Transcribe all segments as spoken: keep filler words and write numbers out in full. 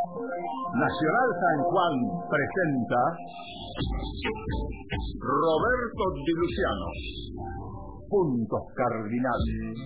Nacional San Juan presenta Roberto Di Luciano, Puntos Cardinales.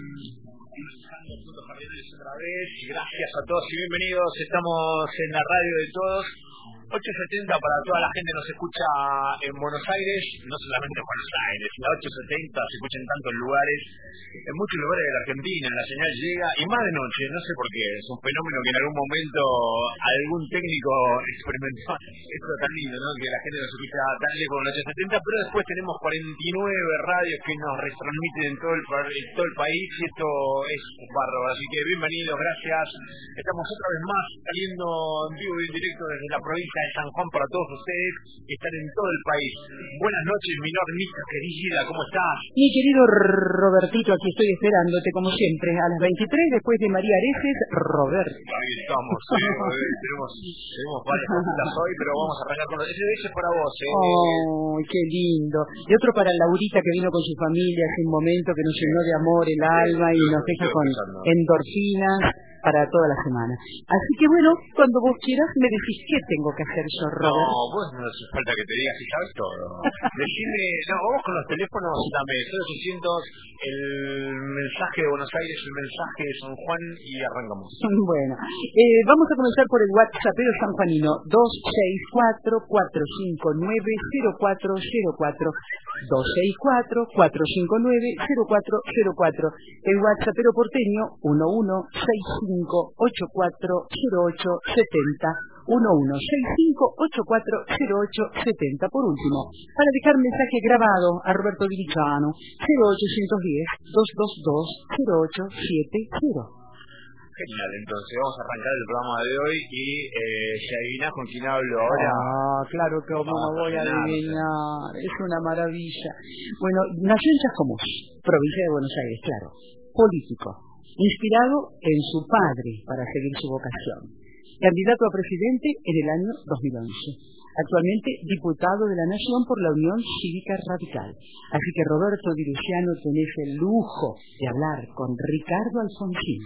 Puntos Cardinales otra vez. Gracias a todos y bienvenidos. Estamos en la radio de todos. ocho setenta para toda la gente nos escucha en Buenos Aires, no solamente en Buenos Aires, la ocho setenta se escucha en tantos lugares, en muchos lugares de la Argentina, la señal llega, y más de noche, no sé por qué, es un fenómeno que en algún momento algún técnico experimentó, esto tan lindo, ¿no? Que la gente nos escucha tan lejos en la ocho setenta, pero después tenemos cuarenta y nueve radios que nos retransmiten en todo el, en todo el país, y esto es bárbaro, así que bienvenidos, gracias, estamos otra vez más saliendo en vivo y en directo desde la provincia de San Juan para todos ustedes que están en todo el país. Buenas noches, mi Normita querida, ¿cómo estás? Mi querido Robertito, aquí estoy esperándote como siempre, a las veintitrés, después de María Areces, Roberto. Ahí estamos, sí, eh, tenemos, tenemos varias cositas hoy, pero vamos a arrancar con... Ese es para vos, ¿eh? ¡Oh, qué lindo! Y otro para Laurita, que vino con su familia hace un momento, que nos llenó de amor el alma y nos deja con endorfinas para toda la semana. Así que bueno, cuando vos quieras me decís qué tengo que hacer yo, Robert. No, vos no hace falta que te digas si sabes todo. Decime, no, vamos con los teléfonos, dame cero ochocientos, el mensaje de Buenos Aires, el mensaje de San Juan y arrancamos. Bueno, eh, vamos a comenzar por el WhatsApp de sanjuanino dos seis cuatro, cuatro cinco nueve, cero cuatro cero cuatro, dos seis cuatro, cuatro cinco nueve, cero cuatro cero cuatro, el WhatsAppero porteño uno uno seis cinco ocho cuatro cero ocho setenta, uno uno seis cinco ocho cuatro cero ocho setenta. Por último, para dejar mensaje grabado a Roberto Di Luciano, cero ochocientos diez, doscientos veintidós, cero ocho setenta. Genial, entonces vamos a arrancar el programa de hoy y eh, si adivinás con quién hablo ahora. Ah, claro que no me voy a adivinar, es una maravilla. Bueno, nació en Chascomús, provincia de Buenos Aires, claro, político, inspirado en su padre para seguir su vocación. Candidato a presidente en el año dos mil once. Actualmente diputado de la Nación por la Unión Cívica Radical. Así que Roberto Di Luciano, tenés el lujo de hablar con Ricardo Alfonsín.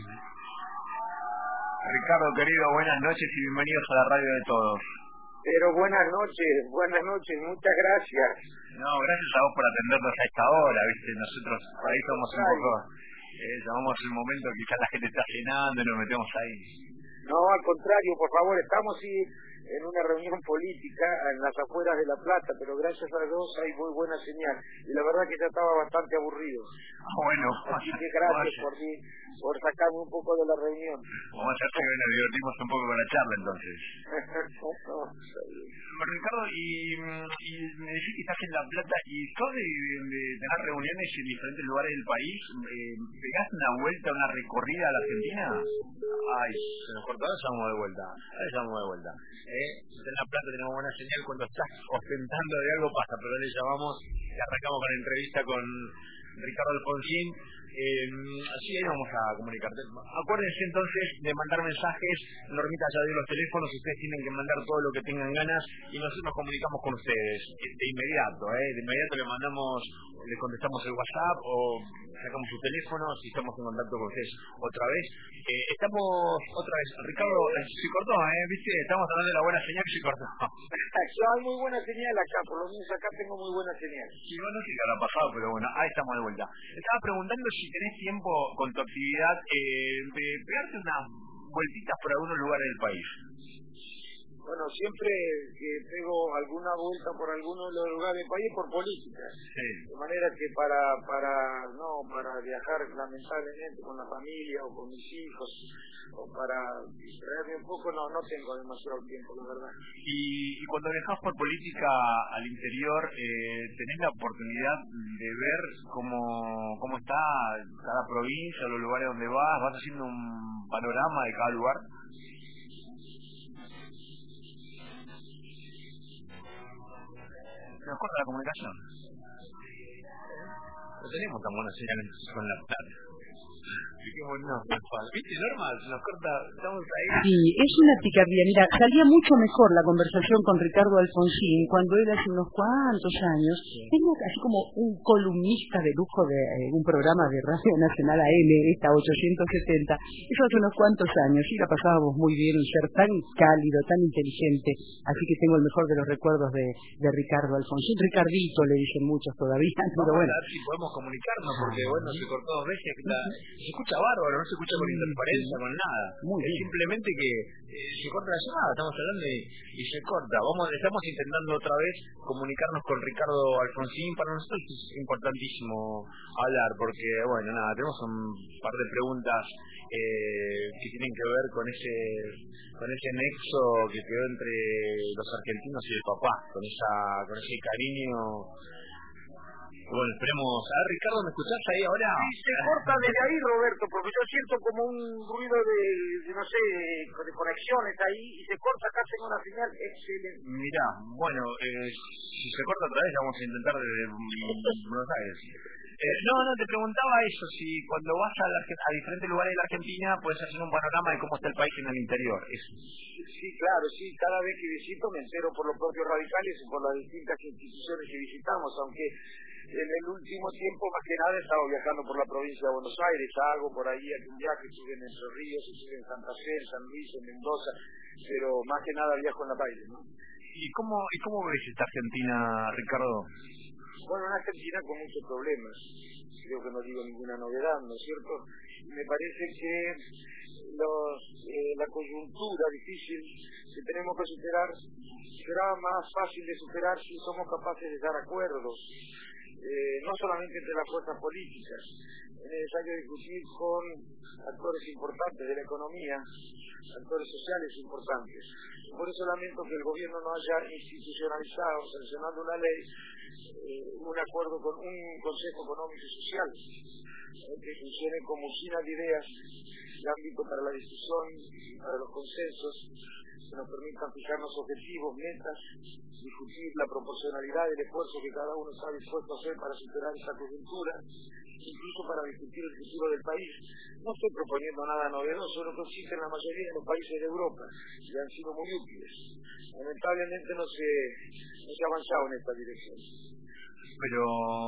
Ricardo querido, buenas noches y bienvenidos a la radio de todos. Pero buenas noches, buenas noches, muchas gracias. No, gracias a vos por atendernos a esta hora, viste, nosotros por ahí somos un poco, eh, llamamos el momento, quizás la gente está cenando y nos metemos ahí. No, al contrario, por favor, estamos sí, en una reunión política en las afueras de La Plata, pero gracias a Dios hay muy buena señal. Y la verdad que ya estaba bastante aburrido. Ah, bueno. Así que gracias por mí, por sacarme un poco de la reunión. Vamos a hacer que nos divertimos un poco con la charla, entonces. Ricardo, y, y me decís que estás en La Plata y sos de, de tener reuniones en diferentes lugares del país. Eh, ¿Pegás una vuelta, una recorrida a la Argentina? Ay, se nos cortó, ahora vamos de vuelta. Ahora vamos de vuelta. Eh, en La Plata tenemos buena señal, cuando estás ostentando de algo pasa, pero le llamamos y arrancamos con la entrevista con Ricardo Alfonsín. Eh, así ahí vamos a comunicarte. Acuérdense entonces de mandar mensajes. Normita ya dio los teléfonos, ustedes tienen que mandar todo lo que tengan ganas y nosotros nos comunicamos con ustedes de inmediato, eh, de inmediato le mandamos, le contestamos el WhatsApp o sacamos sus teléfonos y estamos en contacto con ustedes otra vez. Eh, estamos otra vez, Ricardo, eh, se cortó, eh, viste, estamos hablando de la buena señal que se cortó. Yo hay muy buena señal acá, por lo menos acá tengo muy buena señal. Sí, no, no sé qué habrá pasado, pero bueno, ahí estamos de vuelta. Estaba preguntando si tenés tiempo con tu actividad eh, de pegarte unas vueltitas por algunos lugares del país. Bueno, siempre que pego alguna vuelta por alguno de los lugares del país por política. Sí. De manera que para, para, no, para viajar lamentablemente con la familia o con mis hijos, o para distraerme un poco, no, no tengo demasiado tiempo, la verdad. Y, y cuando viajas por política al interior, eh, ¿tenés la oportunidad de ver cómo, cómo está cada provincia, los lugares donde vas? ¿Vas haciendo un panorama de cada lugar? Nos corta la comunicación. No tenemos tan buena señal con La Plata. qué bueno. ¿Viste, Norma? Nos corta, estamos ahí. Sí, es una picardía. Mira, salía mucho mejor la conversación con Ricardo Alfonsín cuando él hace unos cuantos años tenía así como un columnista de lujo de eh, un programa de Radio Nacional A M, esta ochocientos setenta. Eso hace unos cuantos años y la pasábamos muy bien, un ser tan cálido, tan inteligente. Así que tengo el mejor de los recuerdos de, de Ricardo Alfonsín. Ricardito le dicen muchos todavía, pero bueno. bueno. A ver si podemos comunicarnos, porque bueno, se cortó dos veces. La, se escucha bárbaro, no se escucha con interferencia, con nada. Muy es bien. Simplemente que eh, se corta la llamada, estamos hablando y, y se corta. Vamos, estamos intentando otra vez comunicarnos con Ricardo Alfonsín. Para nosotros es importantísimo hablar, porque bueno, nada, tenemos un par de preguntas eh, que tienen que ver con ese con ese nexo que quedó entre los argentinos y el papá, con esa con ese cariño. Bueno, esperemos. A ver, Ricardo, ¿me escuchás ahí ahora? Sí, se corta desde ahí, Roberto, porque yo siento como un ruido de, de no sé, de conexiones ahí, y se corta acá, tengo una señal excelente. Mirá, bueno, eh, si se corta otra vez, vamos a intentar desde Buenos Aires. Eh, no, no, te preguntaba eso, si cuando vas a, la, a diferentes lugares de la Argentina puedes hacer un panorama de cómo está el país en el interior. Eso. Sí, claro, sí, cada vez que visito me entero por los propios radicales y por las distintas instituciones que visitamos, aunque en el último tiempo más que nada he estado viajando por la provincia de Buenos Aires, hago por ahí algún viaje, estuve en Entre Ríos, estuve en Santa Fe, en San Luis, en Mendoza, pero más que nada viajo en la país, ¿no? ¿Y cómo, y cómo ves esta Argentina, Ricardo? Bueno, una Argentina con muchos problemas, creo que no digo ninguna novedad, ¿no es cierto? Me parece que los, eh, la coyuntura difícil que tenemos que superar será más fácil de superar si somos capaces de dar acuerdos, eh, no solamente entre las fuerzas políticas. Es necesario discutir con actores importantes de la economía, actores sociales importantes. Por eso lamento que el gobierno no haya institucionalizado, sancionando una ley, eh, un acuerdo con un Consejo Económico y Social, eh, que funcione como usina de ideas, de ámbito para la discusión, para los consensos, que nos permitan fijarnos objetivos, metas, discutir la proporcionalidad del esfuerzo que cada uno está dispuesto a hacer para superar esta coyuntura, incluso para discutir el futuro del país. No estoy proponiendo nada novedoso, lo que existe en la mayoría de los países de Europa, y han sido muy útiles. Lamentablemente no se, no se ha avanzado en esta dirección. Pero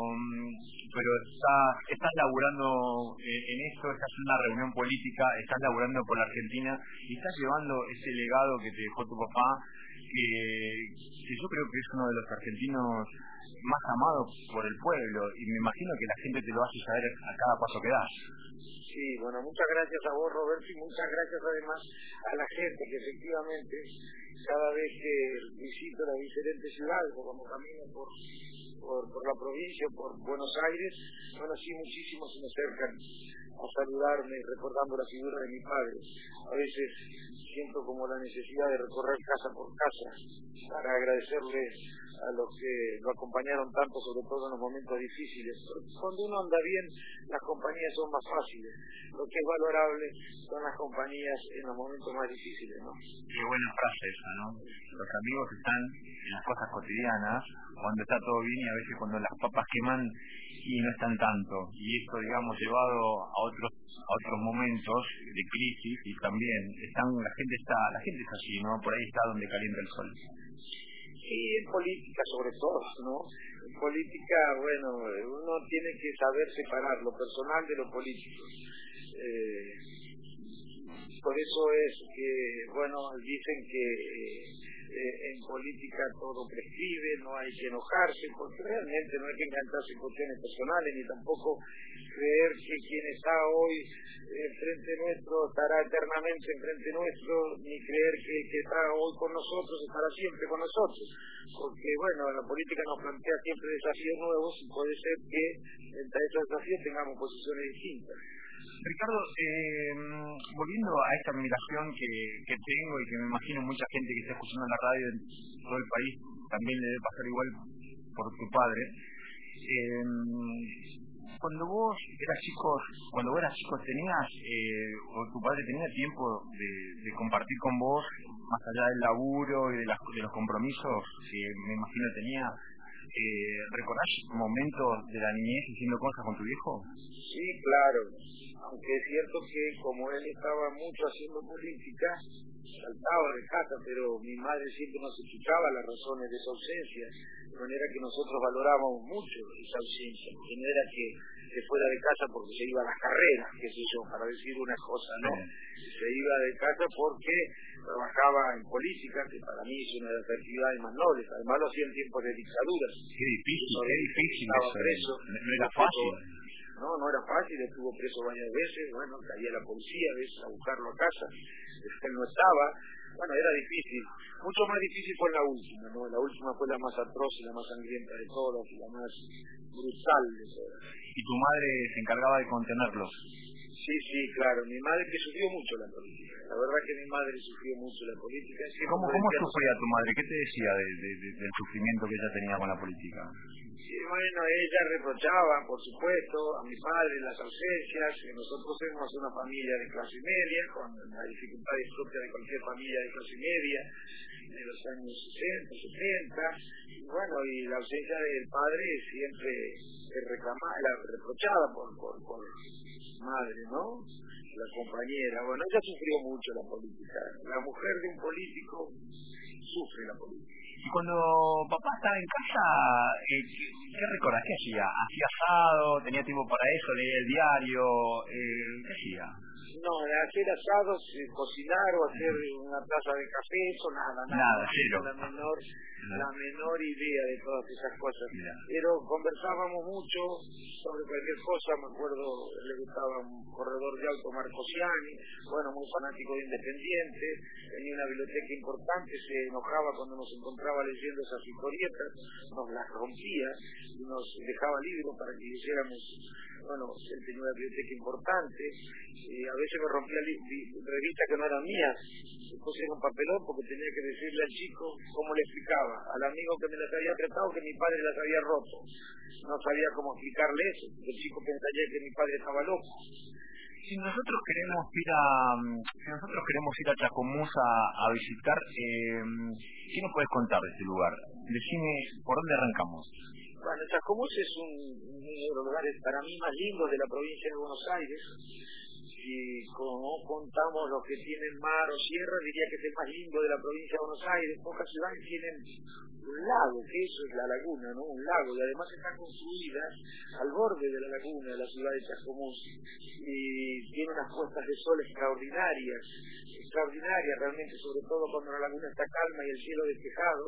pero estás, estás laburando en esto, estás en una reunión política, estás laburando por la Argentina y estás llevando ese legado que te dejó tu papá, que, que yo creo que es uno de los argentinos más amados por el pueblo, y me imagino que la gente te lo hace saber a cada paso que das. Sí, bueno, muchas gracias a vos, Roberto, y muchas gracias además a la gente que efectivamente cada vez que visito las diferentes ciudades o cuando camino por Por, por la provincia, por Buenos Aires, bueno, sí, muchísimos se me acercan a saludarme recordando la figura de mi padre. A veces siento como la necesidad de recorrer casa por casa para agradecerle a los que lo acompañaron tanto, sobre todo en los momentos difíciles. Cuando uno anda bien, las compañías son más fáciles. Lo que es valorable son las compañías en los momentos más difíciles, ¿no? Qué buena frase esa, ¿no? Los amigos están en las cosas cotidianas, cuando está todo bien, y a veces cuando las papas queman y no están tanto. Y esto, digamos, llevado a otros a otros momentos de crisis, y también están la gente está la gente es así, ¿no? Por ahí está donde calienta el sol. Sí, en política sobre todo, ¿no? En política, bueno, uno tiene que saber separar lo personal de lo político. Eh, por eso es que, bueno, dicen que eh, eh, en política todo prescribe, no hay que enojarse, porque realmente no hay que engancharse en cuestiones personales, ni tampoco creer que quien está hoy enfrente nuestro estará eternamente enfrente nuestro, ni creer que el que está hoy con nosotros estará siempre con nosotros, porque bueno, la política nos plantea siempre desafíos nuevos y puede ser que entre esos desafíos tengamos posiciones distintas. Ricardo, eh, volviendo a esta admiración que, que tengo y que me imagino mucha gente que está escuchando en la radio en todo el país también le debe pasar igual por tu padre, eh, cuando vos eras chico, cuando vos eras chico tenías, eh, o tu padre tenía tiempo de, de compartir con vos, más allá del laburo y de, las, de los compromisos que me imagino tenía, eh, ¿recordás momentos de la niñez haciendo cosas con tu viejo? Sí, claro. Aunque es cierto que como él estaba mucho haciendo política, saltaba de casa, pero mi madre siempre nos explicaba las razones de su ausencia, de manera que nosotros valorábamos mucho esa ausencia, porque no era que, que fuera de casa porque se iba a las carreras, qué sé yo, para decir una cosa, ¿no? Se iba de casa porque trabajaba en política, que para mí es una de las actividades más nobles, además lo hacía en tiempos de dictaduras. Qué difícil, qué difícil estaba eso, preso, no, no era fácil. No, no era fácil, estuvo preso varias veces, bueno, caía la policía a veces a buscarlo a casa, él no estaba, bueno, era difícil, mucho más difícil fue la última, ¿no? La última fue la más atroz y la más sangrienta de todas, y la más brutal de todas. ¿Y tu madre se encargaba de contenerlos? Sí, sí, claro, mi madre que sufrió mucho la política, la verdad que mi madre sufrió mucho la política. ¿Cómo, cómo sufría tu madre? ¿Qué te decía de, de, de, del sufrimiento que ella tenía con la política? Sí, bueno, ella reprochaba, por supuesto, a mi padre las ausencias, que nosotros somos una familia de clase media, con las dificultades propias de cualquier familia de clase media, de los años sesenta, setenta, y bueno, y la ausencia del padre siempre es reclamada, la reprochada por, por, por madre, ¿no? La compañera, bueno, ella sufrió mucho la política, la mujer de un político sufre la política. Y cuando papá estaba en casa, eh, ¿qué, qué recordás? ¿Qué hacía? ¿Hacía asado? ¿Tenía tiempo para eso? ¿Leía el diario? Eh, ¿Qué hacía? No, de hacer asados, eh, cocinar o hacer una taza de café, eso nada, nada. Nada, cero. La menor, la menor idea de todas esas cosas. Mira. Pero conversábamos mucho sobre cualquier cosa, me acuerdo, le gustaba un corredor de auto Marcosiani, bueno, muy fanático de Independiente, tenía una biblioteca importante, se enojaba cuando nos encontraba leyendo esas historietas, nos las rompía y nos dejaba libros para que leyéramos. Bueno, él tenía una biblioteca importante, y a veces me rompía li li revistas que no eran mías, después era un papelón porque tenía que decirle al chico cómo le explicaba, al amigo que me las había prestado que mi padre las había roto, no sabía cómo explicarle eso, el chico pensaría que mi padre estaba loco. Si nosotros queremos ir a si nosotros queremos ir a Chascomús a, a visitar, eh, ¿qué nos puedes contar de este lugar? Decime, ¿por dónde arrancamos? Bueno, Chascomús es un, uno de los lugares para mí más lindos de la provincia de Buenos Aires. Si como contamos los que tienen mar o sierra, diría que es el más lindo de la provincia de Buenos Aires. Pocas ciudades tienen un lago, que eso es la laguna, ¿no? Un lago, y además está construida al borde de la laguna, de la ciudad de Chascomús, y tiene unas puestas de sol extraordinarias, extraordinarias realmente, sobre todo cuando la laguna está calma y el cielo despejado.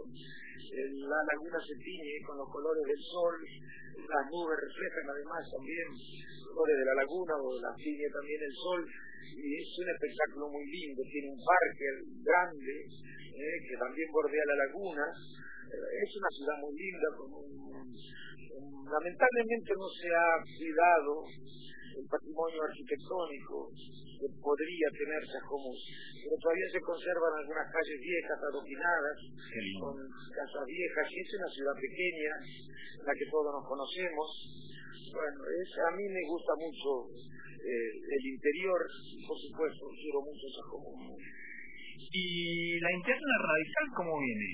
La laguna se tiñe con los colores del sol, las nubes reflejan además también los colores de la laguna, o las tiñe también el sol, y es un espectáculo muy lindo. Tiene un parque grande eh, que también bordea la laguna. Es una ciudad muy linda, con un, un, lamentablemente no se ha cuidado el patrimonio arquitectónico que podría tener Chascomús, pero todavía se conservan algunas calles viejas, adoquinadas, con casas viejas, y es una ciudad pequeña, en la que todos nos conocemos. Bueno, es, a mí me gusta mucho eh, el interior, y por supuesto quiero mucho Chascomús. ¿Y la interna radical cómo viene?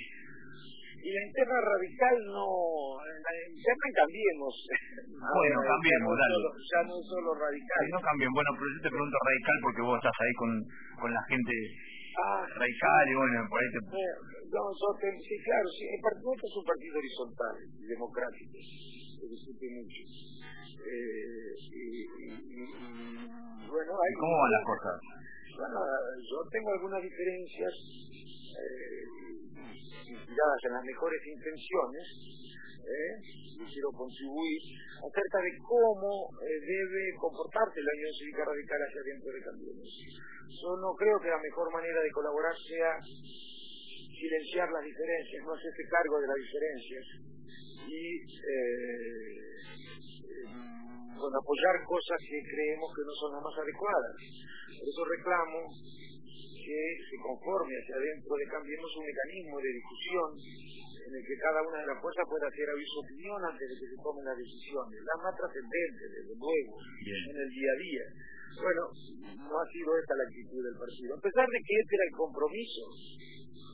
Y la interna radical no, la interna cambiemos. Bueno, cambiemos, ya no dale. Solo, ya no es solo radical. Sí, no cambien, bueno, pero yo te pregunto radical porque vos estás ahí con, con la gente ah, radical y bueno, por ahí te... Eh, no, yo te, sí, claro, sí, el partido es un partido horizontal y democrático, se discute mucho. Eh, y, y, y, bueno, hay, ¿Cómo van las cosas? Bueno, yo tengo algunas diferencias eh, inspiradas en las mejores intenciones, eh, y quiero contribuir acerca de cómo eh, debe comportarse la Unión Cívica Radical hacia dentro de Cambiemos. Yo no creo que la mejor manera de colaborar sea silenciar las diferencias, no hacerse cargo de las diferencias y eh, bueno, apoyar cosas que creemos que no son las más adecuadas. Por eso reclamo que se conforme hacia adentro de Cambiemos un mecanismo de discusión en el que cada una de las fuerzas pueda hacer aviso su opinión antes de que se tomen las decisiones, las más trascendentes, desde luego, Bien. en el día a día. Bueno, no ha sido esta la actitud del partido, a pesar de que este era el compromiso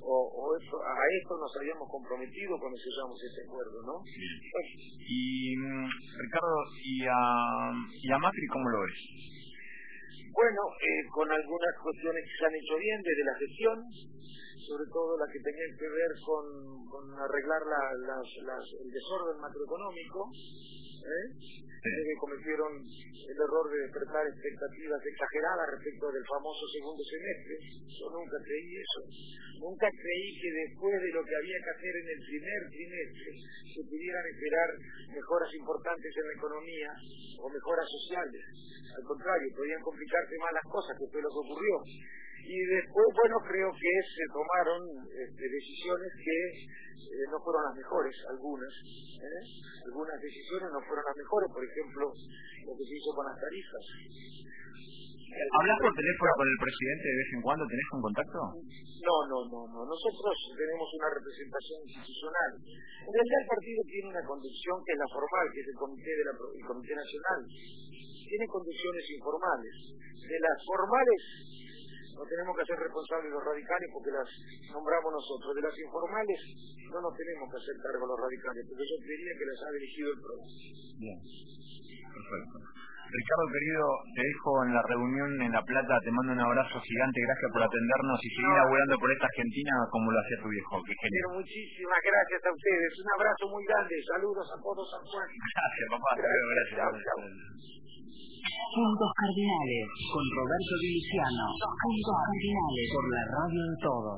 o, o eso, a esto nos habíamos comprometido cuando sellamos ese acuerdo, ¿no? Pues, y Ricardo, ¿y a, y a Macri cómo lo ves? Bueno, eh, con algunas cuestiones que se han hecho bien desde la gestión, sobre todo las que tenían que ver con, con arreglar la, las, las, el desorden macroeconómico, ¿eh? que cometieron el error de despertar expectativas exageradas respecto del famoso segundo semestre. Yo nunca creí eso. Nunca creí que después de lo que había que hacer en el primer trimestre se pudieran esperar mejoras importantes en la economía o mejoras sociales. Al contrario, podían complicarse más las cosas, que fue lo que ocurrió. Y después, bueno, creo que se tomaron este, decisiones que eh, no fueron las mejores, algunas. ¿eh? Algunas decisiones no fueron las mejores, por ejemplo, lo que se hizo con las tarifas. ¿Hablas por teléfono con el presidente de vez en cuando? ¿Tenés un contacto? No, no, no, no. Nosotros tenemos una representación institucional. En realidad el partido tiene una conducción que es la formal, que es el Comité, de la, el Comité Nacional. Tiene conducciones informales. De las formales no tenemos que hacer responsables los radicales porque las nombramos nosotros. De las informales no nos tenemos que hacer cargo los radicales, porque yo creería que las ha dirigido el P R O. Bien, perfecto. Ricardo, querido, te dejo en la reunión en La Plata, te mando un abrazo gigante, gracias por atendernos y seguir laburando por esta Argentina como lo hacía tu viejo, que genial. Pero muchísimas gracias a ustedes, un abrazo muy grande, saludos a todos, San Juan. Gracias, papá, gracias. gracias. Chao, chao. Puntos Cardinales, con Roberto Di Luciano. Puntos Cardinales, por la radio de todos.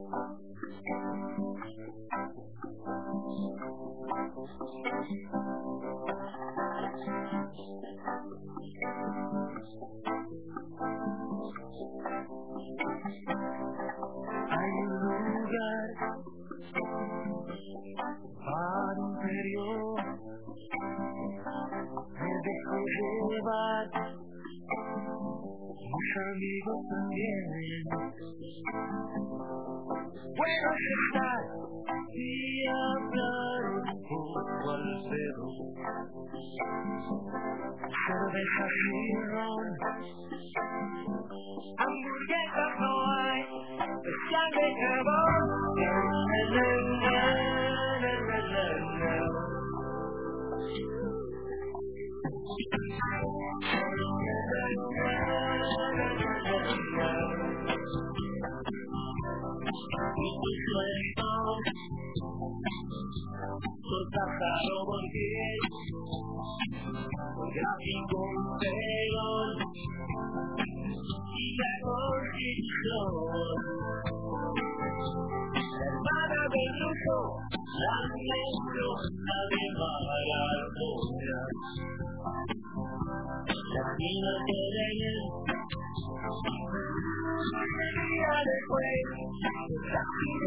Hay un lugar para un periodo, me dejo llevar, mis amigos también. Bueno es estar y hablar un poco al dedo, cervezas y ron, hamburguesas no hay, especial de carbón. Por pájaro volqué, gráfico perón, y la constitución, la hermana del ruso, la mendoza de Maradona, la niña de Lenin, día después, la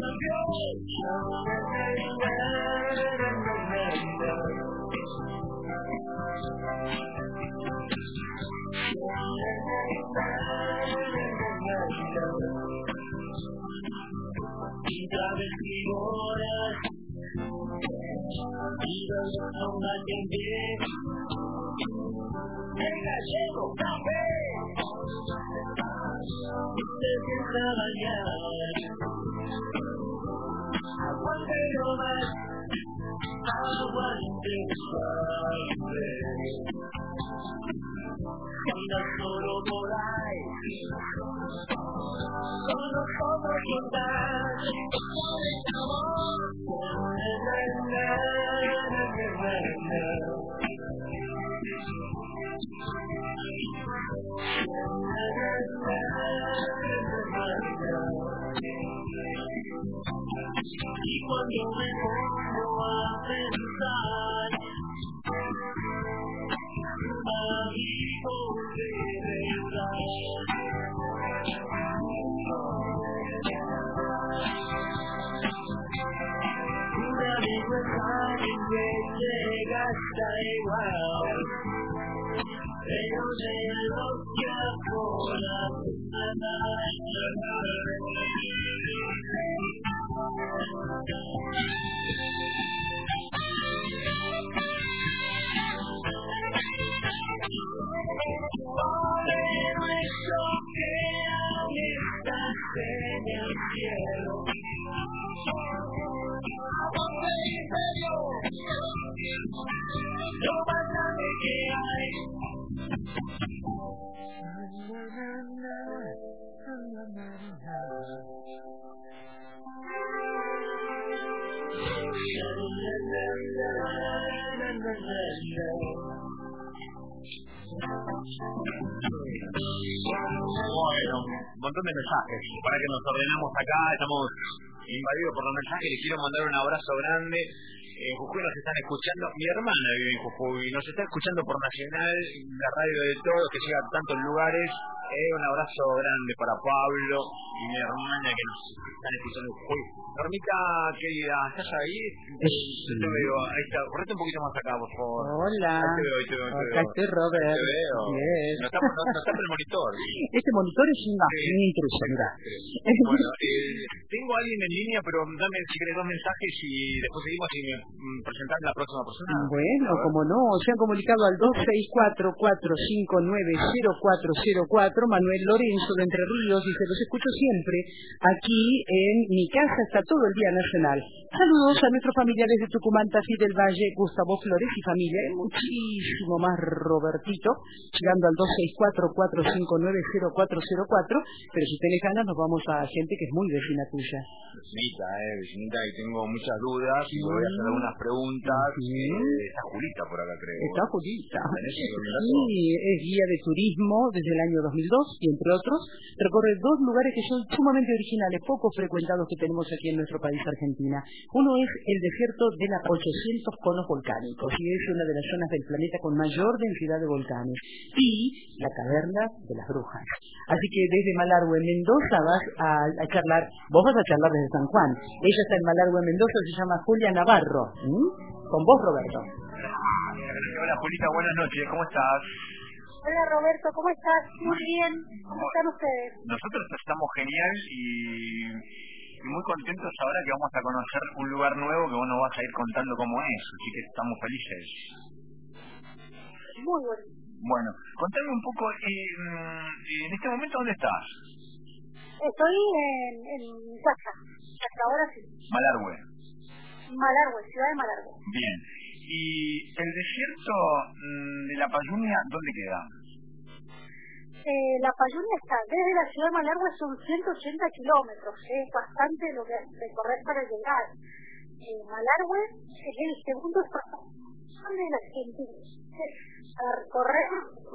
y travestidoras y los hombres en pie, el gallego café se empieza a bañar, aguante nomás, aguante baile, anda solo por ahí, con los ojos cortados, con el amor, con el y cuando me pongo a pensar, amigos de verdad, un amigo es alguien que se gasta igual, pero de lo que ahora por eso que estás en el cielo, Lo más grande que hay. Bueno, un montón de mensajes. Para que nos ordenamos acá, estamos invadidos por los mensajes. Les quiero mandar un abrazo grande. En Jujuy nos están escuchando. Mi hermana vive en Jujuy. Nos está escuchando por Nacional, la radio de todos, que llega a tantos lugares. Eh, un abrazo grande para Pablo y mi hermana que nos están escuchando en Jujuy. Normita, querida, ¿estás ahí? Sí. Te veo. Ahí está. Correte un poquito más acá, por favor. Hola. Ahí te veo, ahí te veo, ahí te Acá veo. estoy, Robert. Te veo. Yes. No está, no, no está por el monitor. Este monitor es una Sí. muy intruso, mirá. Bueno, eh, tengo a alguien en línea, pero dame si querés dos mensajes y después seguimos y me mm, presentás la próxima persona. Bueno, como no, se han comunicado al dos seis cuatro, cuatro cinco nueve, cero cuatro cero cuatro, Manuel Lorenzo de Entre Ríos, dice, los escucho siempre aquí en mi casa, está todo el día nacional. Saludos a nuestros familiares de Tucumán, Tafí del Valle, Gustavo Flores y familia, y muchísimo más Robertito, llegando al dos seis cuatro, cuatro cinco nueve, cero cuatro cero cuatro, pero si tenés ganas nos vamos a gente que es muy vecina tuya. Vecinita, eh, vecinita, y tengo muchas dudas y me voy a hacer algunas preguntas. Sí. Eh, está Julita por acá, creo. Está Julita. ¿Tenés el dato? Sí, es guía de turismo desde el año dos mil dos y entre otros recorre dos lugares que son sumamente originales, poco frecuentados que tenemos aquí en nuestro país, Argentina. Uno es el desierto de las ochocientos conos volcánicos y es una de las zonas del planeta con mayor densidad de volcanes, y la caverna de las brujas. Así que desde Malargüe, Mendoza, vas a, a charlar, vos vas a charlar desde San Juan, ella está en Malargüe, Mendoza, se llama Julia Navarro. ¿Mm? Con vos, Roberto. Hola Julita, buenas noches, ¿cómo estás? Hola Roberto, ¿cómo estás? Muy bien, ¿cómo están ustedes? Nosotros estamos genial y, y muy contentos ahora que vamos a conocer un lugar nuevo que vos nos vas a ir contando cómo es, así que estamos felices. Muy bueno. Bueno, contame un poco, eh, en este momento, ¿dónde estás? Estoy en, en casa, hasta ahora sí. Malargüe. Malargüe, ciudad de Malargüe. Bien. ¿Y el desierto mmm, de la Payunia, dónde queda? Eh, la Payunia está desde la ciudad de Malargüe, son ciento ochenta kilómetros, es bastante lo que recorrer para llegar. Eh, Malargüe es el segundo estado de la Argentina. Para recorrer...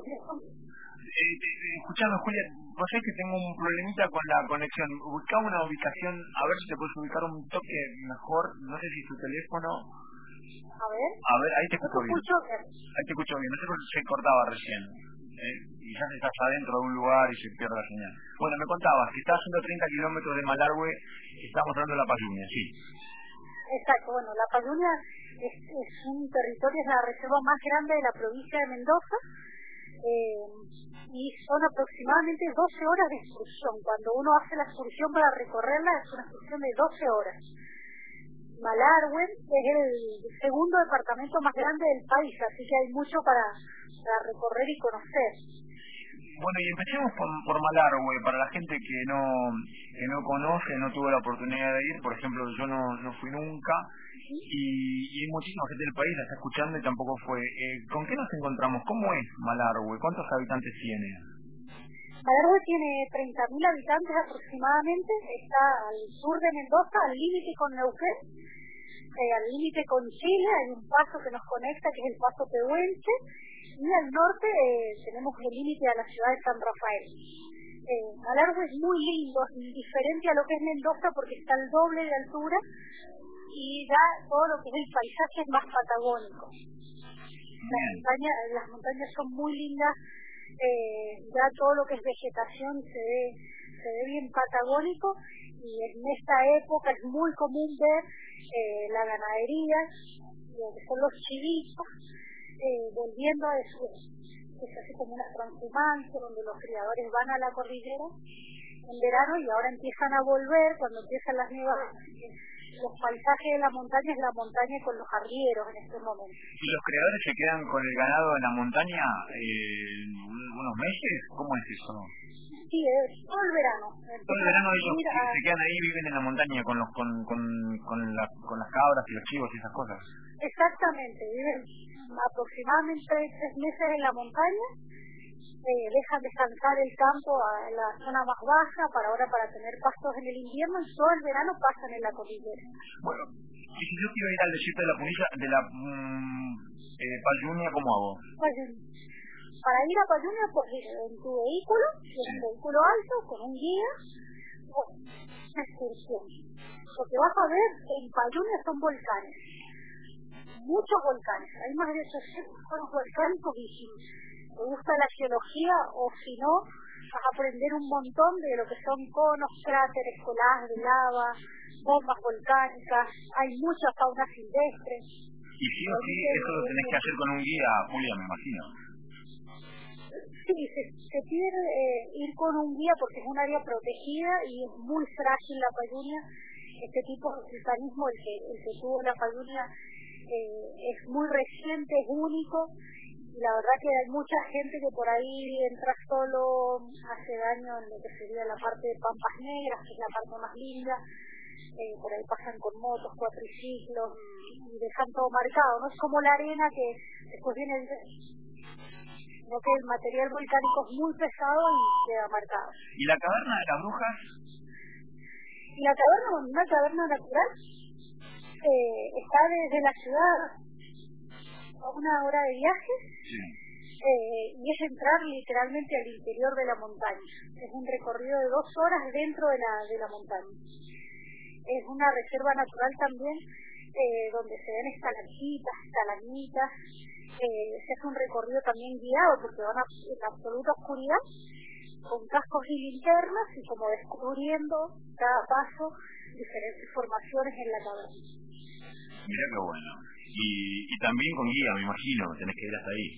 Eh, escuchame, Julia, vos sabés que tengo un problemita con la conexión. Buscá una ubicación, a ver si te puedes ubicar un toque mejor, no sé si tu teléfono... A ver. A ver, ahí te escucho bien. bien. Ahí te escucho bien, no sé por qué se cortaba recién. ¿eh? Quizás estás adentro de un lugar y se pierde la señal. Bueno, me contabas que estás haciendo treinta kilómetros de Malargüe y estamos hablando de la Payunia, sí. Exacto, bueno, la Payunia es, es un territorio, es la reserva más grande de la provincia de Mendoza, eh, y son aproximadamente doce horas de excursión. Cuando uno hace la excursión para recorrerla, es una excursión de doce horas. Malargüe es el segundo departamento más grande del país, así que hay mucho para, para recorrer y conocer. Bueno, y empecemos por, por Malargüe, para la gente que no que no conoce, no tuvo la oportunidad de ir. Por ejemplo, yo no, no fui nunca, y, y hay muchísima gente del país la está escuchando y tampoco fue. Eh, ¿Con qué nos encontramos? ¿Cómo es Malargüe? ¿Cuántos habitantes tiene? Malargüe tiene treinta mil habitantes aproximadamente, está al sur de Mendoza, al límite con Neuquén, eh, al límite con Chile, hay un paso que nos conecta que es el paso Pehuenche, y al norte eh, tenemos el límite a la ciudad de San Rafael. Eh, Malargüe es muy lindo, es diferente a lo que es Mendoza porque está al doble de altura y ya todo lo que es el paisaje es más patagónico. Las montañas, las montañas son muy lindas, eh, ya todo lo que es vegetación se ve, se ve bien patagónico, y en esta época es muy común ver eh, la ganadería, lo que son los chivitos, Eh, volviendo a eso, es así como una transhumancia donde los criadores van a la cordillera en verano y ahora empiezan a volver cuando empiezan las nevadas, los paisajes de la montaña es la montaña con los arrieros en este momento. ¿Y los criadores se quedan con el ganado en la montaña eh, unos meses? ¿Cómo es eso? Sí, es todo el verano. Todo el verano ellos a... se quedan ahí, viven en la montaña con los con con con, la, con las cabras y los chivos y esas cosas. Exactamente, viven aproximadamente tres meses en la montaña, eh, dejan descansar el campo a la zona más baja para ahora para tener pastos en el invierno y todo el verano pasan en la cordillera. Bueno, y si yo quiero ir al desierto de la Punilla, de la mmm, eh, Payunia, ¿cómo hago? Payunia. Para ir a Payunia, pues ir en tu vehículo, que es un vehículo alto, con un guía, bueno, una excursión. Lo que vas a ver en Payunia son volcanes, muchos volcanes, hay más de ochocientos conos volcánicos y si te gusta la geología o si no, vas a aprender un montón de lo que son conos, cráteres, coladas de lava, bombas volcánicas, hay mucha fauna silvestre. Y sí o sí, eso lo tenés que hacer con un guía, Julia, me imagino. Sí, se, se pide eh, ir con un guía porque es un área protegida y es muy frágil la Payunia. Este tipo de vulcanismo, el que, el que tuvo la Payunia, eh, es muy reciente, es único. Y la verdad que hay mucha gente que por ahí entra solo, hace daño en lo que sería la parte de Pampas Negras, que es la parte más linda. Eh, por ahí pasan con motos, cuatriciclos y dejan todo marcado. No es como la arena que después viene el... sino que el material volcánico es muy pesado y queda marcado. ¿Y la caverna de las brujas? Y la caverna, una caverna natural, eh, está desde la ciudad a una hora de viaje, sí. eh, y es entrar literalmente al interior de la montaña. Es un recorrido de dos horas dentro de la, de la montaña. Es una reserva natural también, eh, donde se ven estalactitas, estalagmitas. Eh, se hace un recorrido también guiado porque van a, en absoluta oscuridad con cascos y linternas y como descubriendo cada paso diferentes formaciones en la caverna. Mira qué bueno. Y, y también con guía, me imagino, tenés que ir hasta ahí.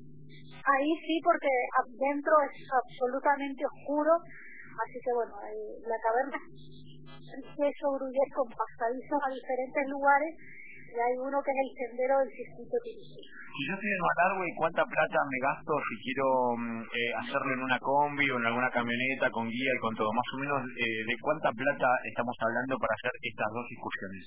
Ahí sí, porque adentro es absolutamente oscuro, así que bueno, la caverna es queso gruyer con pasadizos a diferentes lugares y hay uno que es el sendero del circuito turístico. Si yo estoy en Malargüe, ¿cuánta plata me gasto si quiero eh, hacerlo en una combi o en alguna camioneta con guía y con todo? Más o menos, eh, ¿de cuánta plata estamos hablando para hacer estas dos excursiones?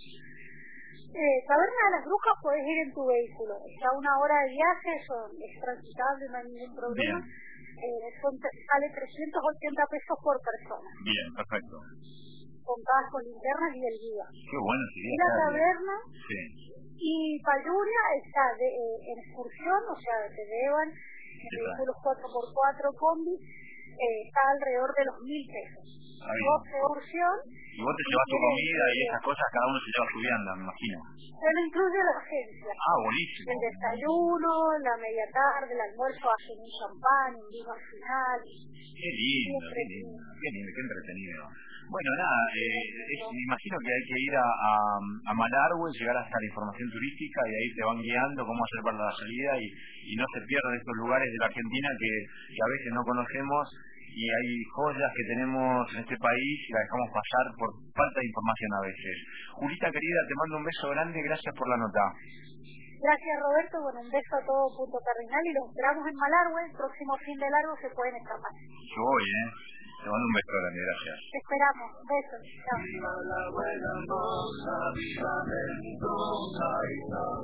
Eh, Caverna de las Brujas puedes ir en tu vehículo. Está una hora de viaje, son, es transitable, no hay ningún problema. Eh, son, sale trescientos ochenta pesos por persona. Bien, perfecto. Contadas con linternas y el guía. Qué bueno, sí. Y la caverna... Sí. Y Payunia está de, eh, en excursión, o sea, te llevan en vehículos cuatro por cuatro combi, eh, está alrededor de los mil pesos. Dos excursión. Y vos te llevas tu comida y esas cosas, cada uno se lleva su vianda, me imagino. Se lo incluye la agencia. Ah, buenísimo. El desayuno, la media tarde, el almuerzo, hacen un champán, un vino al final. Qué lindo, qué lindo, qué lindo, qué entretenido. Bueno, nada, eh, es, me imagino que hay que ir a, a, a Malargüe, llegar hasta la información turística y ahí te van guiando cómo hacer para la salida y, y no se pierdan estos lugares de la Argentina que, que a veces no conocemos y hay joyas que tenemos en este país y las dejamos pasar por falta de información a veces. Julita querida, te mando un beso grande, gracias por la nota. Gracias Roberto, bueno, un beso a todo Punto Cardinal y los esperamos en Malargüe, el próximo fin de largo se pueden escapar. Yo voy, eh. Te mando un beso grande, gracias. Te esperamos, besos. Chao. Viva la buena moza, viva Mendoza y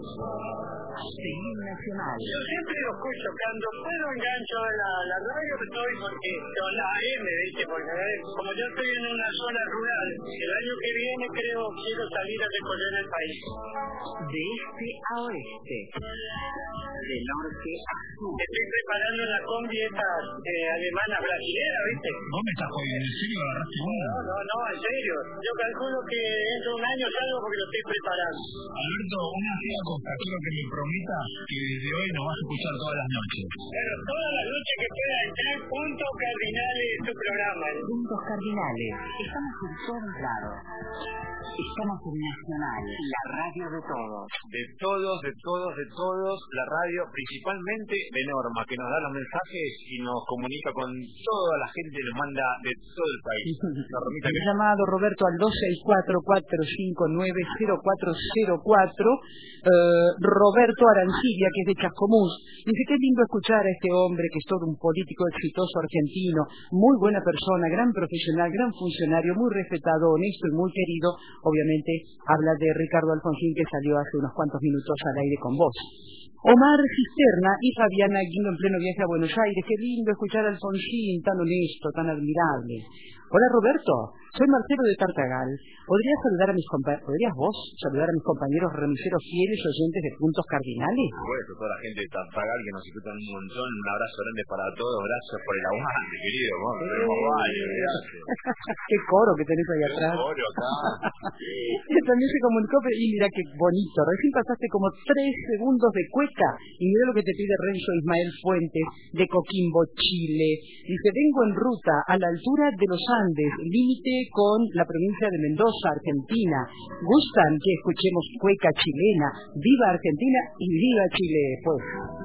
Seguir Nacional. Yo siempre lo escucho, cuando puedo engancho a la, la radio estoy porque con la A M, ¿viste? Porque como yo estoy en una zona rural, el año que viene creo quiero salir a recorrer el país. De este a oeste, de norte a sur. Estoy preparando la combi esta eh, alemana brasilera, ¿viste? ¿Vos me estás jodiendo? ¿En serio agarraste una? No, no, no, en serio. Yo calculo que dentro de un año salgo porque lo estoy preparando. Alberto, una fea cosa, quiero que me prometa que desde hoy nos vas a escuchar todas las noches. Claro, todas las noches que pueda entrar, Puntos Cardinales es tu programa. Puntos Cardinales. Estamos en todos lados. Estamos en Nacional, la radio de todos. De todos, de todos, de todos, la radio principalmente de Norma, que nos da los mensajes y nos comunica con toda la gente, nos manda de todo el país. Normita, que... llamado Roberto al dos seis cuatro, cuatro cinco nueve, cero cuatro cero cuatro. uh, Roberto Arancibia, que es de Chascomús, dice: qué lindo escuchar a este hombre que es todo un político exitoso argentino, muy buena persona, gran profesional, gran funcionario, muy respetado, honesto y muy querido. Obviamente habla de Ricardo Alfonsín, que salió hace unos cuantos minutos al aire con vos. Omar Cisterna y Fabiana Guindo en pleno viaje a Buenos Aires: qué lindo escuchar a Alfonsín, tan honesto, tan admirable. Hola Roberto, soy Marcelo de Tartagal. ¿Podrías saludar a mis compa- ¿Podrías vos saludar a mis compañeros remiseros fieles oyentes de Puntos Cardinales? Bueno, toda la gente de Tartagal que nos escuchan un montón, un abrazo grande para todos, gracias por el aguante, querido. Vos, qué coro que tenés ahí atrás. Qué coro acá. También se comunicó, y mira qué bonito, recién pasaste como tres segundos de cueca, y mira lo que te pide Renzo Ismael Fuentes, de Coquimbo, Chile. Dice: vengo en ruta a la altura de los Andes, límite con la provincia de Mendoza, Argentina. ¿Gustan que escuchemos cueca chilena? ¡Viva Argentina y viva Chile! Pues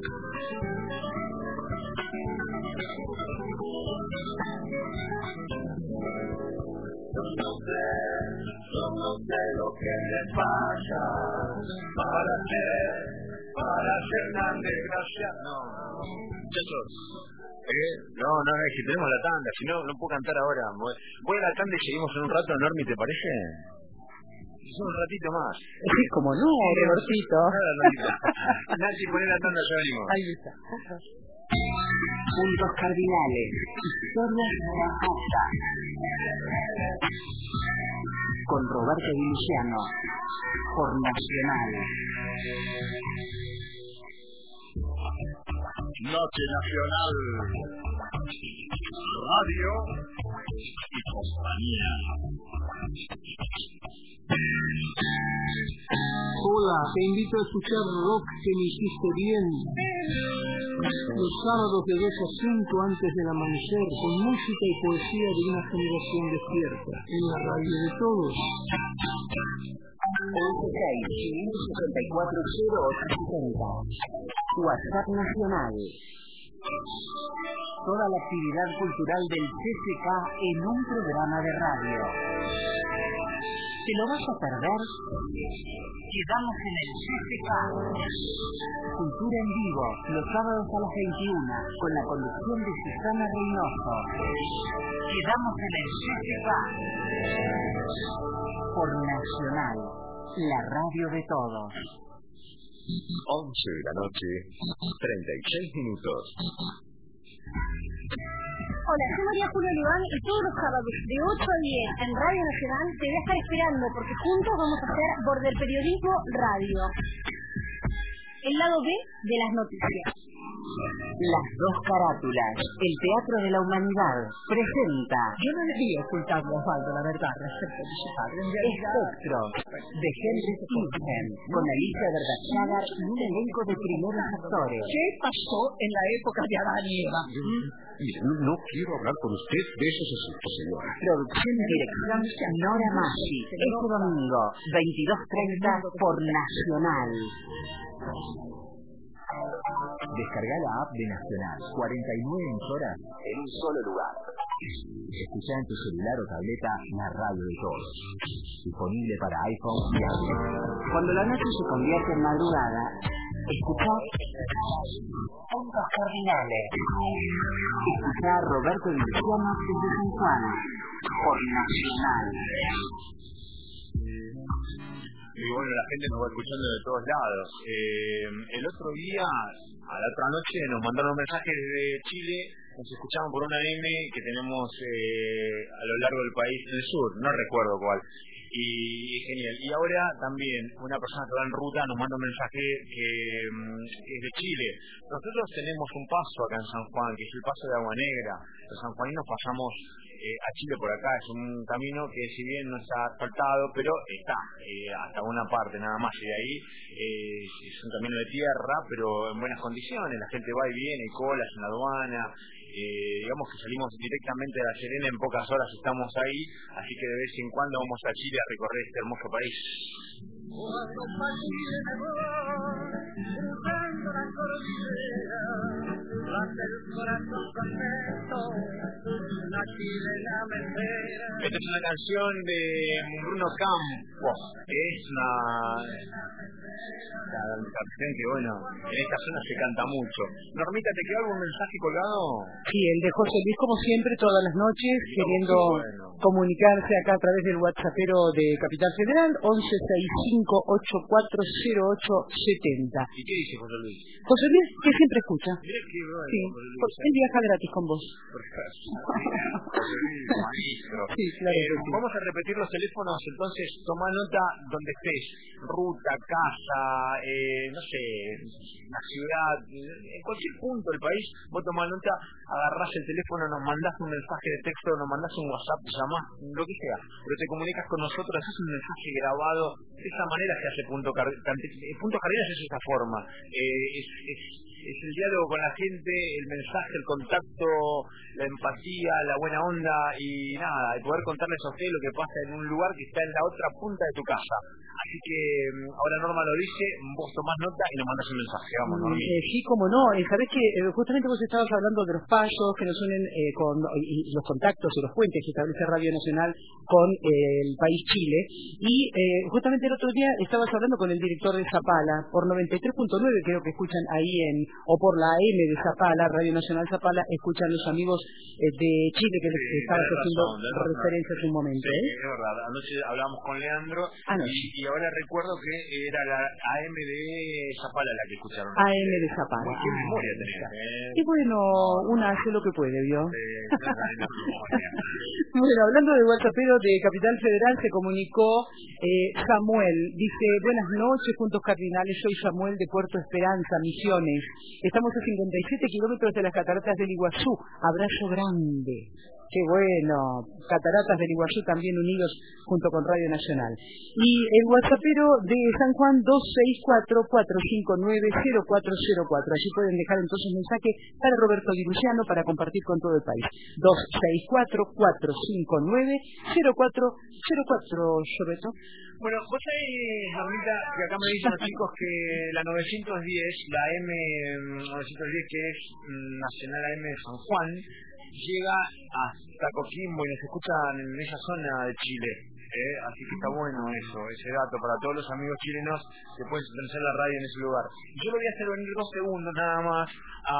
no sé, yo no sé lo que le pasa. Para ser, para ser tan desgraciado. No, muchachos. ¿Eh? No, no, es que tenemos la tanda, si no, no puedo cantar ahora. Voy, voy a la tanda y seguimos en un rato, Normi, ¿te parece? Es un ratito más. Sí, como no, Robertito. Nachi, poné la tanda, ya venimos. Ahí está. Puntos Cardinales, historias de la costa. Con Roberto y Luciano, por Nacional. Noche Nacional, radio y compañía. Hola, te invito a escuchar Rock que me hiciste bien. Los sábados de dos a cinco antes del amanecer, con música y poesía de una generación despierta, en la radio de todos. once seis, quinientos sesenta y cuatro, cero ocho sesenta. WhatsApp Nacional. Toda la actividad cultural del C C K en un programa de radio. ¿Te lo vas a perder? Quedamos en el C C K. Cultura en vivo, los sábados a las veintiuna, con la conducción de Susana Reynoso. Quedamos en el C C K. Por Nacional, la radio de todos. once de la noche, treinta y seis minutos. Hola, soy María Julia Oliván y todos los sábados de ocho a diez en Radio Nacional te voy a estar esperando porque juntos vamos a hacer Border Periodismo Radio. El lado B de las noticias. Las dos carátulas, el Teatro de la Humanidad, presenta. Yo no debía ocultarle a Osvaldo la verdad respecto de su padre. Espectro, de Henry Ibsen, con Alicia Verdad y un elenco de primeros actores. ¿Qué pasó en la época de Adán y Eva? Mire, no, no quiero hablar con usted de esos asuntos, señora. Producción y dirección Nora Maggi. Este domingo, veintidós treinta, por Nacional. Descarga la app de Nacional, cuarenta y nueve emisoras en un solo lugar. Escucha en tu celular o tableta la radio de todos. Disponible para iPhone y Android. Cuando la noche se convierte en madrugada, escucha Puntos Cardinales. Escucha a Roberto y Luciano desde San Juan, por Nacional. Y bueno, la gente nos va escuchando de todos lados. Eh, el otro día, a la otra noche, nos mandaron un mensaje desde Chile. Nos escuchaban por una M que tenemos eh, a lo largo del país del sur, no recuerdo cuál. Y genial. Y ahora también una persona que va en ruta nos manda un mensaje que, que es de Chile. Nosotros tenemos un paso acá en San Juan, que es el paso de Agua Negra. Los sanjuaninos pasamos eh, a Chile por acá. Es un camino que si bien no está asfaltado, pero está eh, hasta una parte nada más. Y de ahí eh, es un camino de tierra, pero en buenas condiciones. La gente va y viene, hay colas en la aduana. eh, digamos que salimos directamente de La Serena, en pocas horas estamos ahí, así que de vez en cuando vamos a Chile a recorrer este hermoso país. Cuando Chile me voy, cruzando la cordillera, late el corazón contento, la chilena me espera. Esta es una canción de Bruno Campos, es una la canción que, bueno, en esta zona se canta mucho. Normita, ¿te quedó algún mensaje colgado? Sí, el de José Luis, como siempre, todas las noches, Digamos, queriendo bueno. comunicarse acá a través del WhatsAppero de Capital Federal, once sesenta y cinco, ochenta y cuatro cero ocho setenta. ¿Y qué dice José Luis? José Luis, que siempre escucha. Mira qué bueno, Sí, José Luis. por- él viaja gratis con vos. José Luis, maestro. Sí, claro Eh, que sí. Vamos a repetir los teléfonos, entonces toma nota donde estés, ruta, casa, eh, no sé, la ciudad, en cualquier punto del país, vos tomás nota, agarrás el teléfono, nos mandás un mensaje de texto, nos mandás un WhatsApp, llamás, lo que sea, pero te comunicas con nosotros, haces un mensaje grabado, de esa manera se hace Punto Car- Cante- Punto Carreras es esa forma, eh, es, es, es el diálogo con la gente, el mensaje, el contacto, la empatía, la buena onda y nada, y poder contarles a ustedes lo que pasa en un lugar que está en la otra punta de tu casa. Así que mm, ahora Norma lo dice, vos tomás nota y nos mandas un mensaje, vamos, Norma. Eh, sí, como no, eh, sabés que eh, justamente vos estabas hablando de los pasos que nos unen eh, con y, y los contactos y los puentes que establece Radio Nacional con eh, el país Chile, y eh, justamente el otro día estabas hablando con el director de Zapala, por noventa y tres punto nueve creo que escuchan ahí en, o por la A M de Zapala, Radio Nacional Zapala, escuchan los amigos eh, de Chile que les Sí, estabas tenés haciendo razón, tenés razón. referencia hace un momento. Sí, ¿eh? es verdad. Anoche hablamos con Leandro Anoche. y, y ahora recuerdo que era la A M de Zapala la que escucharon. A M de Zapala. Muy qué Ah, memoria ahí tenés, está. ¿eh? Y bueno, una hace lo que puede, ¿vio? Eh, tenés una memoria. Bueno, hablando de WhatsAppero de Capital Federal, se comunicó eh, Samuel, dice, buenas noches, puntos cardinales, soy Samuel de Puerto Esperanza, Misiones. Estamos a cincuenta y siete kilómetros de las cataratas del Iguazú, abrazo grande. Qué bueno, cataratas del Iguazú también unidos junto con Radio Nacional. Y el WhatsAppero de San Juan, dos seis cuatro, cuatro cinco nueve, cero cuatro cero cuatro. Allí pueden dejar entonces un mensaje para Roberto Di Luciano para compartir con todo el país. dos seis cuatro, cuatro cinco nueve, cero cuatro cero cuatro, Roberto. Bueno, vos sabés, Normita, que acá me dicen los chicos que la novecientos diez, la M novecientos diez que es mm, Nacional A M de San Juan, llega hasta Coquimbo y nos escuchan en esa zona de Chile. ¿eh? Así que está bueno eso, ese dato para todos los amigos chilenos que pueden sintonizar la radio en ese lugar. Y yo lo voy a hacer venir dos segundos nada más a...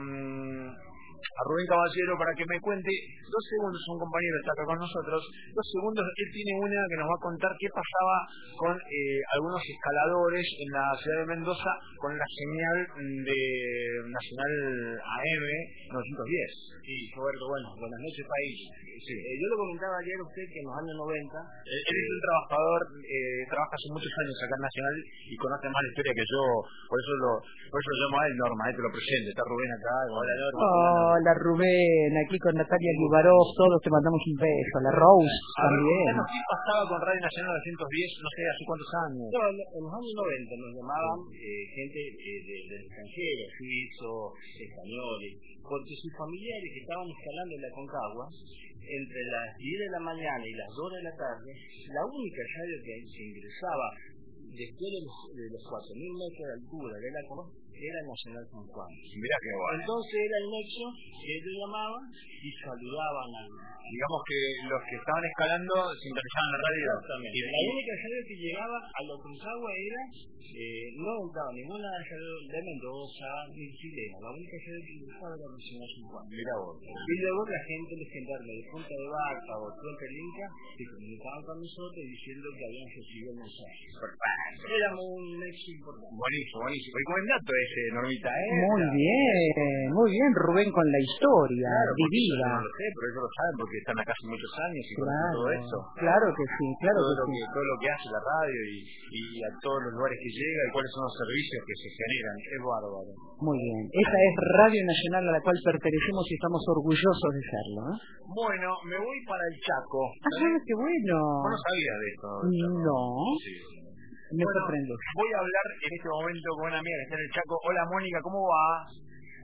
Um, a Rubén Caballero para que me cuente dos segundos, un compañero está acá con nosotros, dos segundos, él tiene una que nos va a contar qué pasaba con eh, algunos escaladores en la ciudad de Mendoza con la señal de Nacional A M novecientos diez. Sí, Roberto, bueno, buenas noches país. Sí. Eh, yo lo comentaba ayer a usted que en los años noventa... Él, él es un trabajador, eh, trabaja hace muchos años acá en Nacional y conoce más la historia que yo, por eso lo, por eso lo llamo a él, Norma, eh, te lo presento, está Rubén acá. Hola, Norma. Hola Rubén, aquí con Natalia Libarov, todos te mandamos un beso, la Rose A ver, también. contanos, ¿qué pasaba con Radio Nacional novecientos diez, no sé, hace cuántos años? No, en en los años noventa nos llamaban eh, gente eh, de, del extranjero, suizos, españoles, porque sus familiares que estaban instalando en la Concagua, entre las diez de la mañana y las dos de la tarde, la única radio que se ingresaba después de los, de los cuatro mil metros de altura de la costa era Nacional San Juan. Mirá qué bueno. Entonces era el nexo que ellos llamaban y saludaban al... Digamos que los que estaban escalando sintonizaban la radio. Exactamente. Y la única radio que llegaba a la Concagua era, eh, no entraba ninguna radio de Mendoza ni chilena, la única radio que ingresaba era Nacional San Juan. Mirá vos. Y luego la gente legendaria de Punta de Vaca o Puente del Inca se comunicaban con nosotros diciendo que habían recibido el mensaje. Perfecto. Éramos un nexo importante. Buenísimo, buenísimo. Y buen dato ese, Normita, ¿eh? Muy bien, muy bien Rubén con la historia, Claro, porque vivida. yo no lo sé, pero ellos lo saben porque están acá hace muchos años y conocen Claro, todo eso. claro que sí, claro todo que lo sí. que todo lo que hace la radio y, y a todos los lugares que llega y cuáles son los servicios que se generan, es bárbaro. Muy bien, esa es Radio Nacional a la cual pertenecemos y estamos orgullosos de serlo, ¿eh? Bueno, me voy para el Chaco. Ah, qué bueno. Vos no sabías de esto. del Chaco. No, Sí. me Bueno, sorprende. voy a hablar en este momento con una amiga que está en el Chaco. Hola Mónica, ¿cómo va?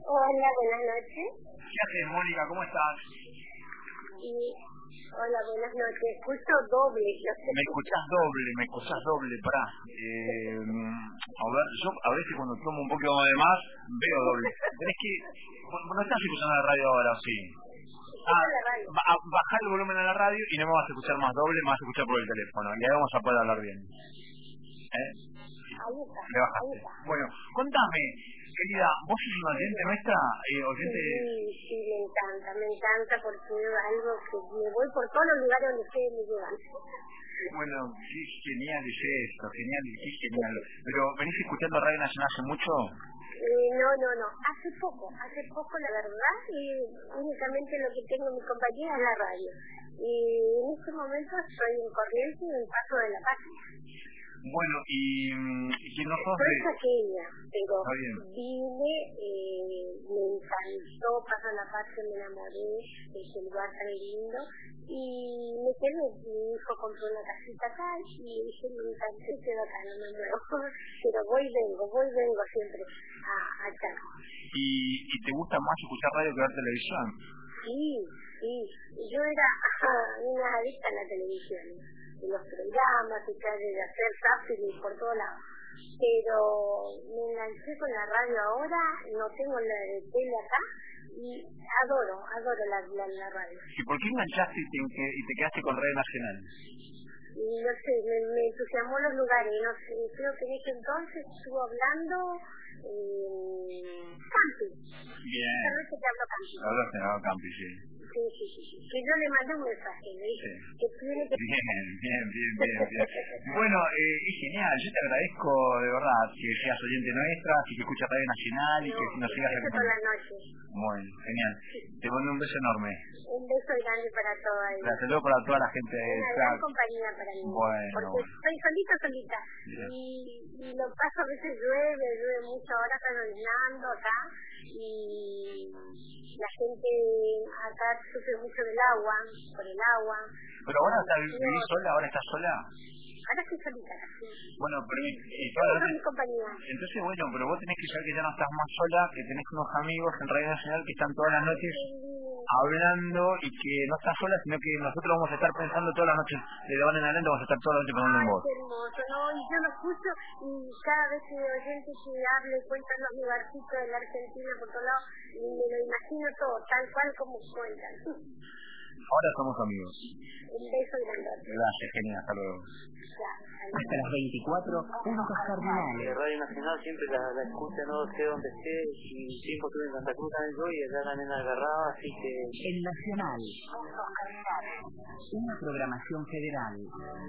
Hola, buenas noches. ¿Qué haces, Mónica? ¿Cómo estás? Y, hola, buenas noches. Escucho doble. No sé. Me escuchás doble, me escuchás doble, pará. Eh, a ver, yo a veces cuando tomo un poquito de más, veo doble. Tenés que... No estás escuchando la radio ahora, sí. Ah, ba bajar el volumen a la radio y no me vas a escuchar más doble, me vas a escuchar por el teléfono. Y ahí vamos a poder hablar bien. ¿Eh? Ahí está. Me bajaste. Bueno, contame, querida, ¿vos sos una oyente nuestra? Eh, oyente... Sí, sí, me encanta, me encanta porque es algo que me voy por todos los lugares donde ustedes me llevan. Bueno, qué genial es esto, genial, qué genial. Pero, ¿venís escuchando Radio Nacional hace mucho? Eh, no, no, no, hace poco, hace poco la verdad, y únicamente lo que tengo en mi compañía es la radio. Y en este momento estoy en Corrientes, en el Paso de la Patria. Bueno, y, y que no sos soy de... pequeña, pero vine, eh, me encantó Paso de la Patria, me enamoré de ese lugar tan lindo y me quedé, mi hijo compró una casita acá y dije, me encanté, quedo acá, no me muevo, pero voy y vengo, voy y vengo siempre a, acá. ¿Y, ¿Y te gusta más escuchar radio que ver televisión? Sí, sí, yo era una adicta a la televisión, de los programas y de hacer zapping por todos lados, pero me enganché con la radio ahora, no tengo la de tele acá y adoro, adoro la, la, la radio. ¿Y por qué enganchaste y te, y te quedaste con Radio Nacional? Y no sé, me, me entusiasmó los lugares, no sé, creo que en ese entonces estuvo hablando eh, Campi. Bien. Esta noche te hablo Campi. Hablaste de Campi, sí. Sí, sí, sí, sí. Que yo le mandé un mensaje, le dije sí. que tiene que... Bien, bien, bien, bien, bien. Bueno, eh, es genial, yo te agradezco de verdad que seas oyente nuestra, que escuchas Radio Nacional y no, que nos sigas recomendando. Por la noche. Bueno, genial. Sí. Te mando un beso enorme. Un beso grande para toda ella. Gracias, luego para toda la gente. Una gran compañía para mí. Bueno. Porque estoy solita, solita. Yeah. Y, y lo paso a veces llueve, llueve mucho, ahora está lloviznando acá. Y la gente acá sufre mucho del agua, por el agua. Pero ahora estás vivís sola, ahora estás sola. Ahora estoy solita, sí. Bueno, pero y, y toda la mi compañía. Entonces, bueno, pero vos tenés que saber que ya no estás más sola, que tenés unos amigos en Radio Nacional que están todas las noches hablando y que no estás sola, sino que nosotros vamos a estar pensando todas las noches, de ahora en adelante vamos a estar todas las noches pensando en vos. Qué hermoso, ¿no? Y yo lo escucho y cada vez que veo gente que habla y cuentan los lugarcitos de la Argentina por todos lados, me lo imagino todo, tal cual como cuentan. Ahora somos amigos. Un beso grande. Gracias, genial, hasta luego. Hasta las veinticuatro, puntos cardinales. Radio Nacional siempre la, la escucha, no sé dónde esté, y tiempo estuve en Santa Cruz también yo y allá también agarraba, así que... El Nacional. Una programación federal.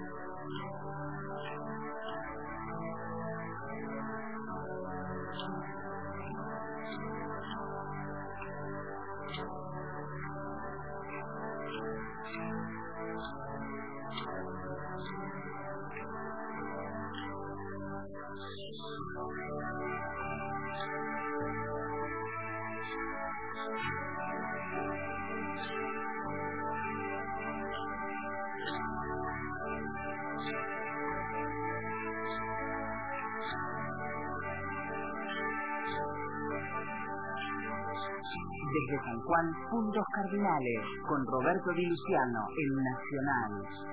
Desde San Juan, puntos cardinales, con Roberto Di Luciano, el Nacional.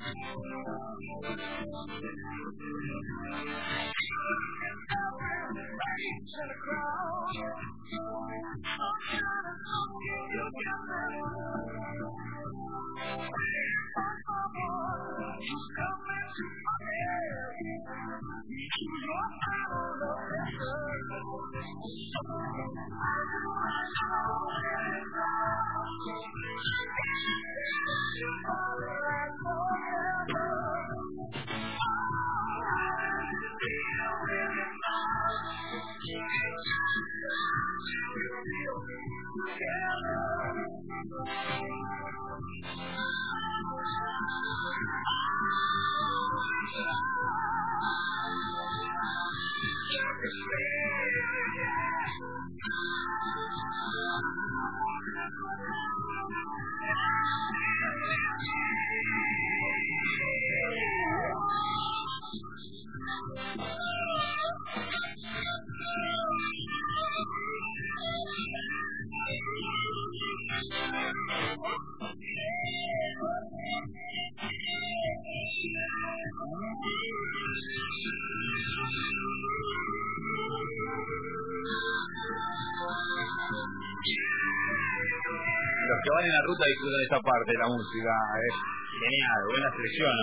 Los que van en la ruta disfrutan de esta parte de la música, es genial, buena selección.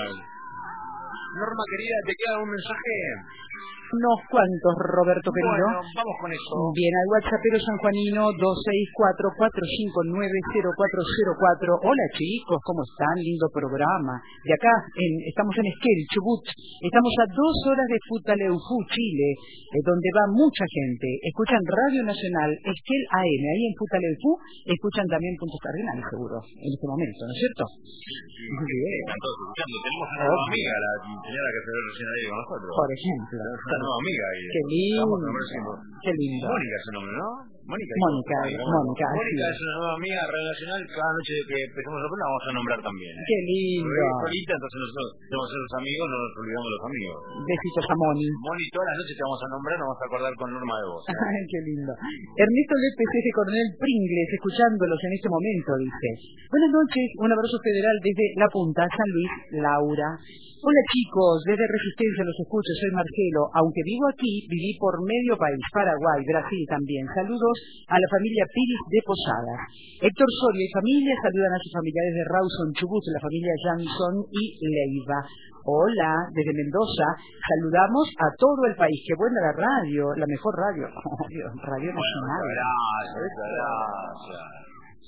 Norma querida, ¿te queda un mensaje? Unos cuantos, Roberto querido. Bueno, vamos con eso. Bien, al WhatsAppero sanjuanino dos seis cuatro, cuatro cinco nueve, cero cuatro cero cuatro. Hola chicos, ¿cómo están? Lindo programa. De acá, en, estamos en Esquel, Chubut. Estamos a dos horas de Futaleufú, Chile, eh, donde va mucha gente. Escuchan Radio Nacional, Esquel A M, ahí en Futaleufú. Escuchan también Puntos Cardinales, seguro, en este momento, ¿no es cierto? Sí, muy bien. Están todos escuchando. Tenemos una nueva amiga, la señora que se ve recién ahí con nosotros. Por ejemplo. Nueva amiga ahí. Qué lindo. Qué lindo. Mónica es su nombre, ¿no? Mónica. Mónica, Mónica. Mónica es una nueva amiga de Radio Nacional. Cada noche que empezamos a hablar vamos a nombrar también. ¿eh? Qué lindo. Solita, entonces nosotros somos los amigos, no nos olvidamos de los amigos. Besitos a Moni. Moni, todas las noches te vamos a nombrar, nos vamos a acordar con Norma de voz. Ay, qué lindo. Ernesto López es de Coronel Pringles, escuchándolos en este momento, dice. Buenas noches, un abrazo federal desde La Punta, San Luis, Laura. Hola chicos, desde Resistencia los escucho, soy Marcelo. Aunque vivo aquí, viví por medio país, Paraguay, Brasil también. Saludos a la familia Piris de Posadas. Héctor Soria y familia saludan a sus familiares de Rawson, Chubut, la familia Jansson y Leiva. Hola, desde Mendoza, saludamos a todo el país. Qué buena la radio, la mejor radio, Radio Nacional. Bueno, gracias, gracias.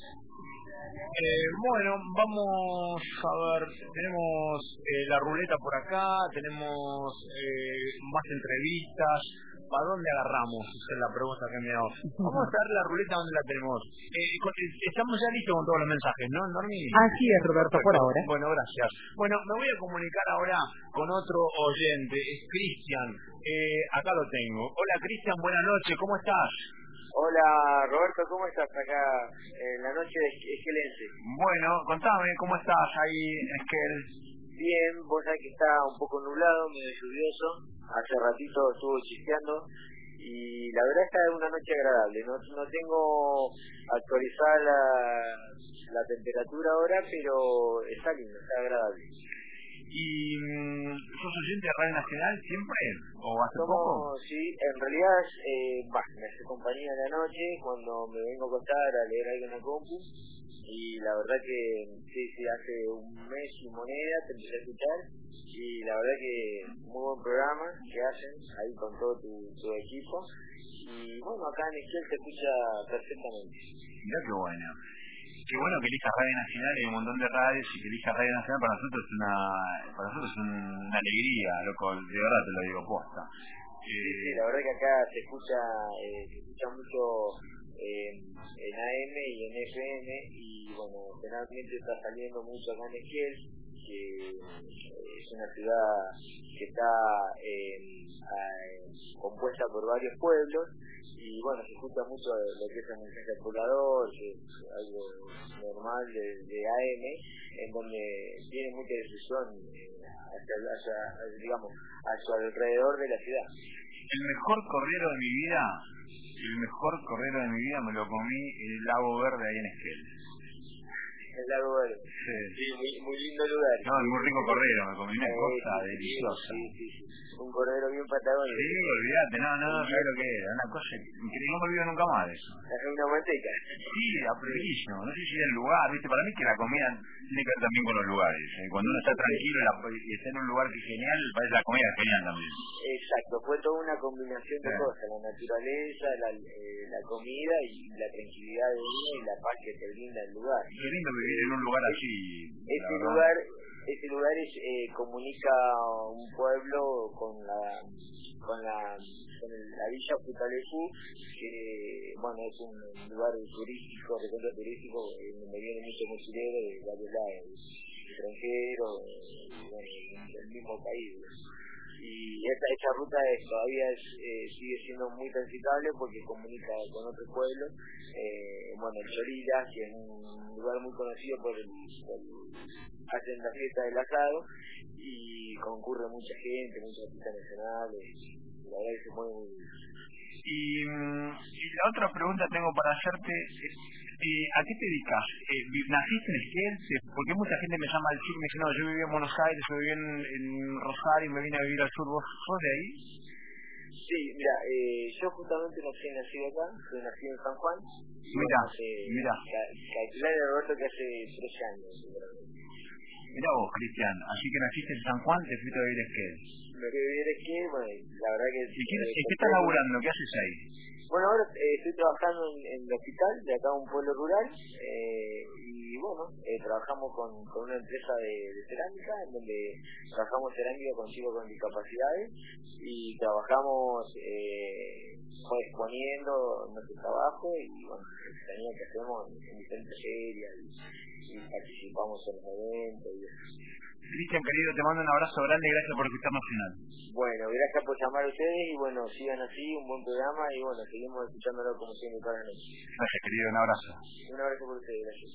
Eh, bueno, vamos a ver, tenemos eh, la ruleta por acá, tenemos eh, más entrevistas. ¿Para dónde agarramos? Esa es la pregunta que me hago. Vamos a ver la ruleta, ¿dónde la tenemos? Eh, con, estamos ya listos con todos los mensajes, ¿no, Normi? Así es, Roberto, por ahora. Bueno, gracias. Bueno, me voy a comunicar ahora con otro oyente, es Cristian. Eh, acá lo tengo. Hola, Cristian, buenas noches, ¿cómo estás? Hola Roberto, ¿cómo estás acá en la noche esquelense? Bueno, contame, ¿cómo estás ahí en Esquel? Bien, vos sabés que está un poco nublado, medio lluvioso, hace ratito estuvo chispeando y la verdad esta es una noche agradable, no, no tengo actualizada la, la temperatura ahora, pero está lindo, está agradable. ¿Y mmm, sos oyente de Radio Nacional siempre? ¿O hace Somos, poco? Sí, en realidad eh, bah, me hace compañía en la noche cuando me vengo a acostar a leer algo en la compu y la verdad que sí, sí, hace un mes y moneda te empecé a escuchar y la verdad que muy buen programa que hacen ahí con todo tu, tu equipo y bueno, acá en Excel se escucha perfectamente. Mirá qué bueno. Qué bueno que elijas Radio Nacional, hay un montón de radios y que elijas Radio Nacional para nosotros es una para nosotros es una alegría, loco, de verdad te lo digo posta. Sí, sí, la verdad que acá se escucha eh, se escucha mucho eh, en A M y en F M y bueno, generalmente está saliendo mucho acá en Esquel, que es una ciudad que está eh, eh, compuesta por varios pueblos y bueno, se escucha mucho lo que es el mensaje poblador, que es algo normal de, de A M, en donde tiene mucha difusión eh, hacia, hacia, digamos, a su alrededor de la ciudad. El mejor cordero de mi vida, el mejor cordero de mi vida me lo comí en el Lago Verde ahí en Esquel. El Lago Verde. Sí, sí muy, muy lindo lugar. No, es muy rico cordero, me comí una cosa sí, deliciosa. Sí, sí, sí. Un cordero bien patagónico. Sí, olvídate, no, no, no sabes lo que era, una cosa increíble, no me olvido nunca más de eso. Es una manteca. Sí, aprecio, no sé si es el lugar, viste, para mí que la comida tiene que ver también con los lugares. ¿eh? Cuando uno está tranquilo la, y está en un lugar que es genial, parece la comida es genial también. Exacto, fue toda una combinación de sí. cosas, la naturaleza, la, eh, la comida y la tranquilidad de uno y la paz que te brinda el lugar. Qué lindo vivir en un lugar así. Ese lugar, ese lugar es, eh, comunica un pueblo con la con la con el, la villa Futaleufú, que bueno es un lugar turístico, recontra turístico, eh, donde vienen muchos mochileros de varios lados, extranjeros, eh, bueno, del mismo país. Y esta, esta ruta es, todavía es, eh, sigue siendo muy transitable porque comunica con otros pueblos. Eh, bueno, el Chorila, que es un lugar muy conocido por el, por el hacen la fiesta del asado y concurre mucha gente, muchos artistas nacionales, la verdad que se mueve muy bien. Y, y la otra pregunta tengo para hacerte es, eh, ¿a qué te dedicas? Eh, ¿Naciste en Esquel? Porque mucha gente me llama al sur y me dice, no, yo vivía en Buenos Aires, yo vivía en, en Rosario y me vine a vivir al sur. ¿Vos sos de ahí? Sí, mira, eh, yo justamente nací nacido acá, soy nacido en San Juan. Mira, mira. Calcular de Roberto que hace trece años, seguramente. Mirá vos, Cristian, así que naciste en San Juan, te fuiste a vivir a Esquel. Me fui a vivir a Esquel, bueno, la verdad que... ¿Y qué, eh, ¿qué estás laburando? ¿Qué haces ahí? Bueno, ahora eh, estoy trabajando en, en el hospital de acá, un pueblo rural, eh, y bueno, eh, trabajamos con, con una empresa de, de cerámica, en donde trabajamos cerámica con chicos con discapacidades, y trabajamos eh, pues, exponiendo nuestro trabajo, y bueno, la cercanía que hacemos en, en diferentes ferias, y, y participamos en los eventos, y eso. Cristian, querido, te mando un abrazo grande y gracias por escucharnos final. Bueno, gracias por llamar a ustedes y bueno, sigan así, un buen programa y bueno, seguimos escuchándolo como siempre toda la noche. Gracias, querido, un abrazo. Un abrazo por ustedes, gracias.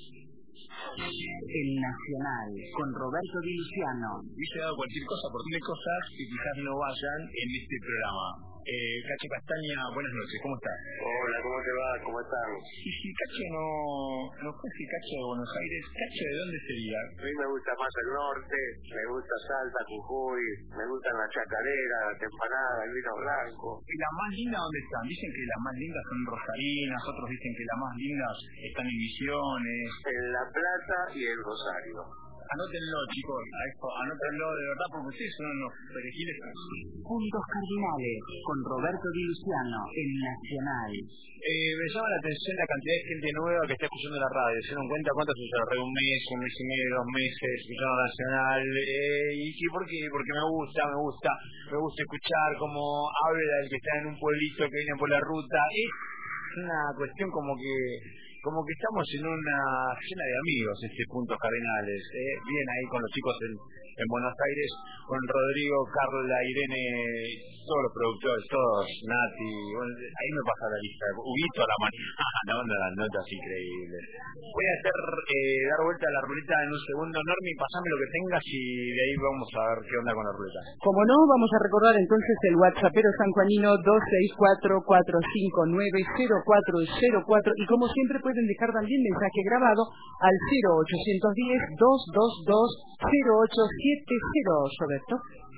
El Nacional, con Roberto Di Luciano. Hubiese dado cualquier cosa por tener cosas que quizás no vayan en este programa. Eh, Cacho Castaña, buenas noches, ¿cómo estás? Hola, ¿cómo te va? ¿Cómo están? Sí, sí, Cacho no, no fue si Cacho de Buenos Aires. ¿Cacho de dónde sería? A mí me gusta más el norte, me gusta Salta, Jujuy, me gustan las chacareras, las empanadas, el vino blanco. ¿Y las más lindas dónde están? Dicen que las más lindas son rosarinas, otros dicen que las más lindas están en Misiones. En La Plata y en Rosario. Anótenlo, chicos, a esto, anótenlo de verdad porque ustedes son unos perejiles. Puntos Cardinales, con Roberto Di Luciano, en Nacional. Eh, me llama la atención la cantidad de gente nueva que está escuchando la radio. ¿Se dan cuenta cuántos se cerré? Un mes, un mes y medio, dos meses, escuchando Nacional? Eh, ¿Y sí, por qué? Porque me gusta, me gusta, me gusta escuchar cómo habla el que está en un pueblito que viene por la ruta. Es una cuestión como que... como que estamos en una cena de amigos, este Puntos Cardinales, ¿eh? Bien ahí con los chicos en, en Buenos Aires, con Rodrigo, Carla, Irene, todos los productores, todos, Nati, bueno, ahí me pasa la lista, Huguito a la mañana, no, no, las notas increíbles. Voy a hacer, eh, dar vuelta a la ruleta en un segundo, Normi, pasame lo que tengas y de ahí vamos a ver qué onda con la ruleta. Como no, vamos a recordar entonces el WhatsAppero sanjuanino dos seis cuatro, cuatro cinco nueve, cero cuatro cero cuatro y como siempre pueden dejar también mensaje grabado al cero ochocientos diez, doscientos veintidós, cero ocho siete cero, Roberto.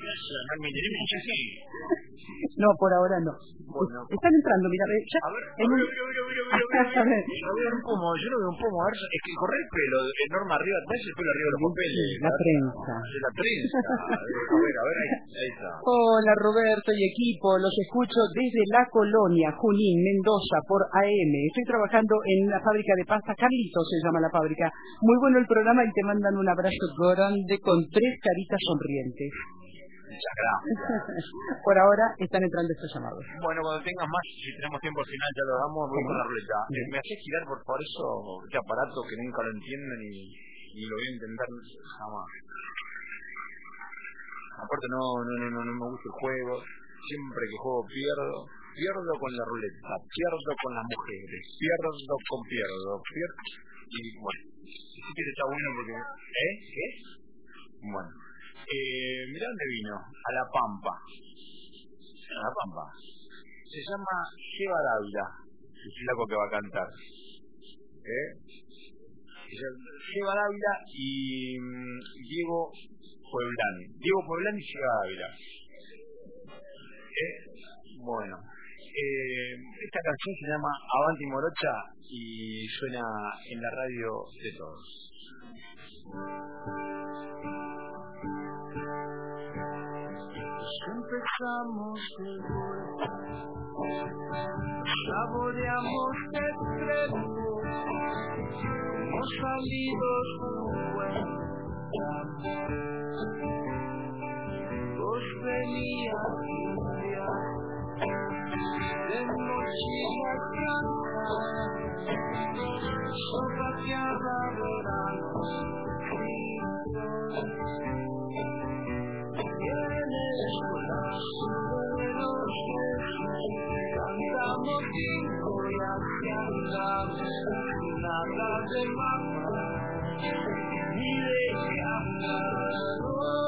No, por ahora no. Bueno. Están entrando, mira, ya. A ver, a ver, a ver, a ver, a ver, a ver. No veo un pomo, yo no veo un pomo. A ver, es que corre el pelo, el Norma arriba atrás y el pelo arriba de los papeles. La prensa. De la prensa. A ver, a ver, ahí, ahí está. Hola, Roberto y equipo. Los escucho desde La Colonia, Junín, Mendoza, por A M. Estoy trabajando en la fábrica de pasta. Carlitos se llama la fábrica. Muy bueno el programa y te mandan un abrazo grande con tres caritas sonrientes. Muchas gracias. Por ahora están entrando estos llamados. Bueno, cuando tengas más, si tenemos tiempo al final ya lo damos, voy con la ruleta. Eh, me haces girar por, por eso este aparato que nunca lo entienden y, y lo voy a intentar jamás. Aparte no, no, no, no, no me gusta el juego. Siempre que juego pierdo. Pierdo con la ruleta, pierdo con las mujeres, pierdo con pierdo, pierdo. Y bueno, si quieres está bueno porque... ¿Eh? ¿Qué? Bueno. Eh, mirá dónde vino, a La Pampa. A La Pampa. Se llama Lleva Dávila, el flaco que va a cantar. ¿Eh? Se ser Seba Dávila y mm, Diego Pueblán. Diego Pueblán y Seba Dávila. Eh, bueno, eh, esta canción se llama Avanti Morocha y suena en la radio de todos. Empezamos de vuelta, saboreamos extremos, como salidos de un buen campo. Vos venías de un viaje, de mochilas blancas, sopateaba veranos fríos. Cantamos cinco y así andamos, nada de mamá, ni de qué hablar.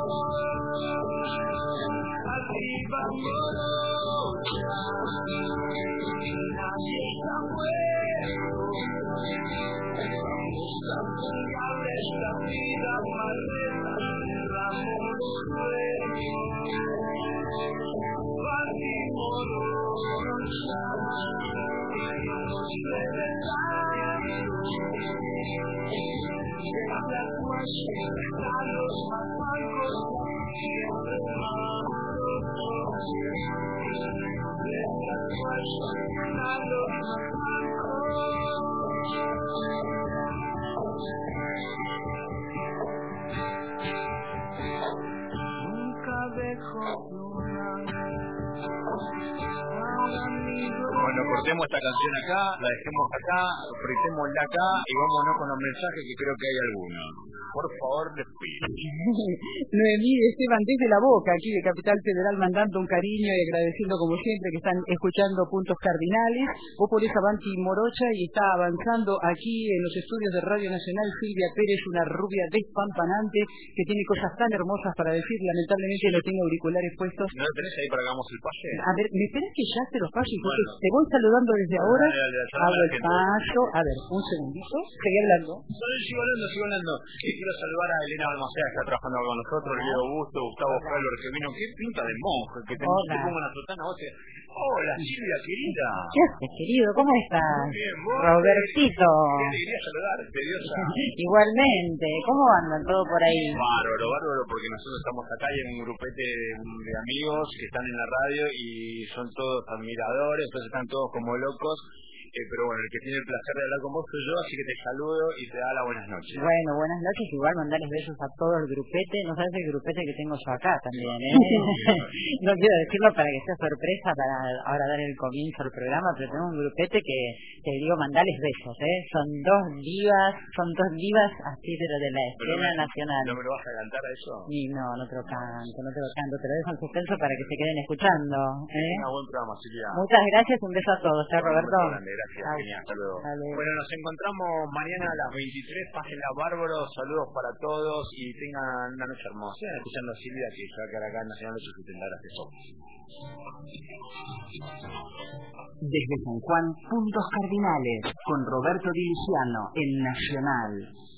Arriba Morocha, nadie está muerto. Vamos a jugar esta vida maleta, cerramos los sueños. Avanti Morocha, nos levantamos. Desde Acuache a los Mazancos, siempre más rotos. Desde Acuache a los Mazancos. Nunca dejo de Bueno, cortemos esta canción acá, la dejemos acá, apretémosla acá y vámonos con los mensajes que creo que hay algunos. Por favor, despide. Noemí de Esteban desde La Boca, aquí de Capital Federal, mandando un cariño y agradeciendo como siempre que están escuchando Puntos Cardinales. Vos ponés Avanti Morocha y está avanzando aquí en los estudios de Radio Nacional Silvia Pérez, una rubia despampanante que tiene cosas tan hermosas para decir. Lamentablemente no tengo auriculares puestos. ¿No lo tenés ahí para que hagamos el pase? A ver, ¿me esperas que ya te los paso? Bueno. Te voy saludando desde ahora. Dale, dale, dale, Hago el gente. paso. A ver, un segundito. Seguí hablando. No, sigo hablando, sigo hablando. Eh, quiero saludar a Elena Balmaceda, que está trabajando con nosotros, Leo Augusto, Gustavo Fralor, que vino. Qué pinta de monje, que te, te pongo una sotana. Vos te... Hola, Silvia, querida. ¿Qué haces, querido? ¿Cómo estás? Muy bien, vos. Robertito. Qué alegría saludarte, Diosa. Igualmente. ¿Cómo andan todo por ahí? Bárbaro, bárbaro, porque nosotros estamos acá y en un grupete de, de amigos que están en la radio y son todos admiradores, entonces están todos como locos. Eh, pero bueno, el que tiene el placer de hablar con vos soy yo, así que te saludo y te da las buenas noches. Bueno, buenas noches, igual mandarles besos a todo el grupete, no sabes el grupete que tengo yo acá también, ¿eh? No quiero decirlo para que sea sorpresa para ahora dar el comienzo al programa, pero tengo un grupete que te digo, mandarles besos, ¿eh? Son dos divas, son dos divas así, pero de la escena me, nacional. ¿No me lo vas a cantar a eso? Y no, no te lo canto, no te lo canto, te lo dejo en suspenso para que se queden escuchando, ¿eh? Un buen programa, Silvia. Muchas gracias, un beso a todos, ¿eh, Roberto? Gracias, genial, hasta luego. Bueno, nos encontramos mañana a las veintitrés, pásenla bárbaro, saludos para todos y tengan una noche hermosa. Sigan escuchando a Silvia, que se va a quedar acá en Nacional ocho setenta, gracias. Desde San Juan, Puntos Cardinales, con Roberto Di Luciano, en Nacional.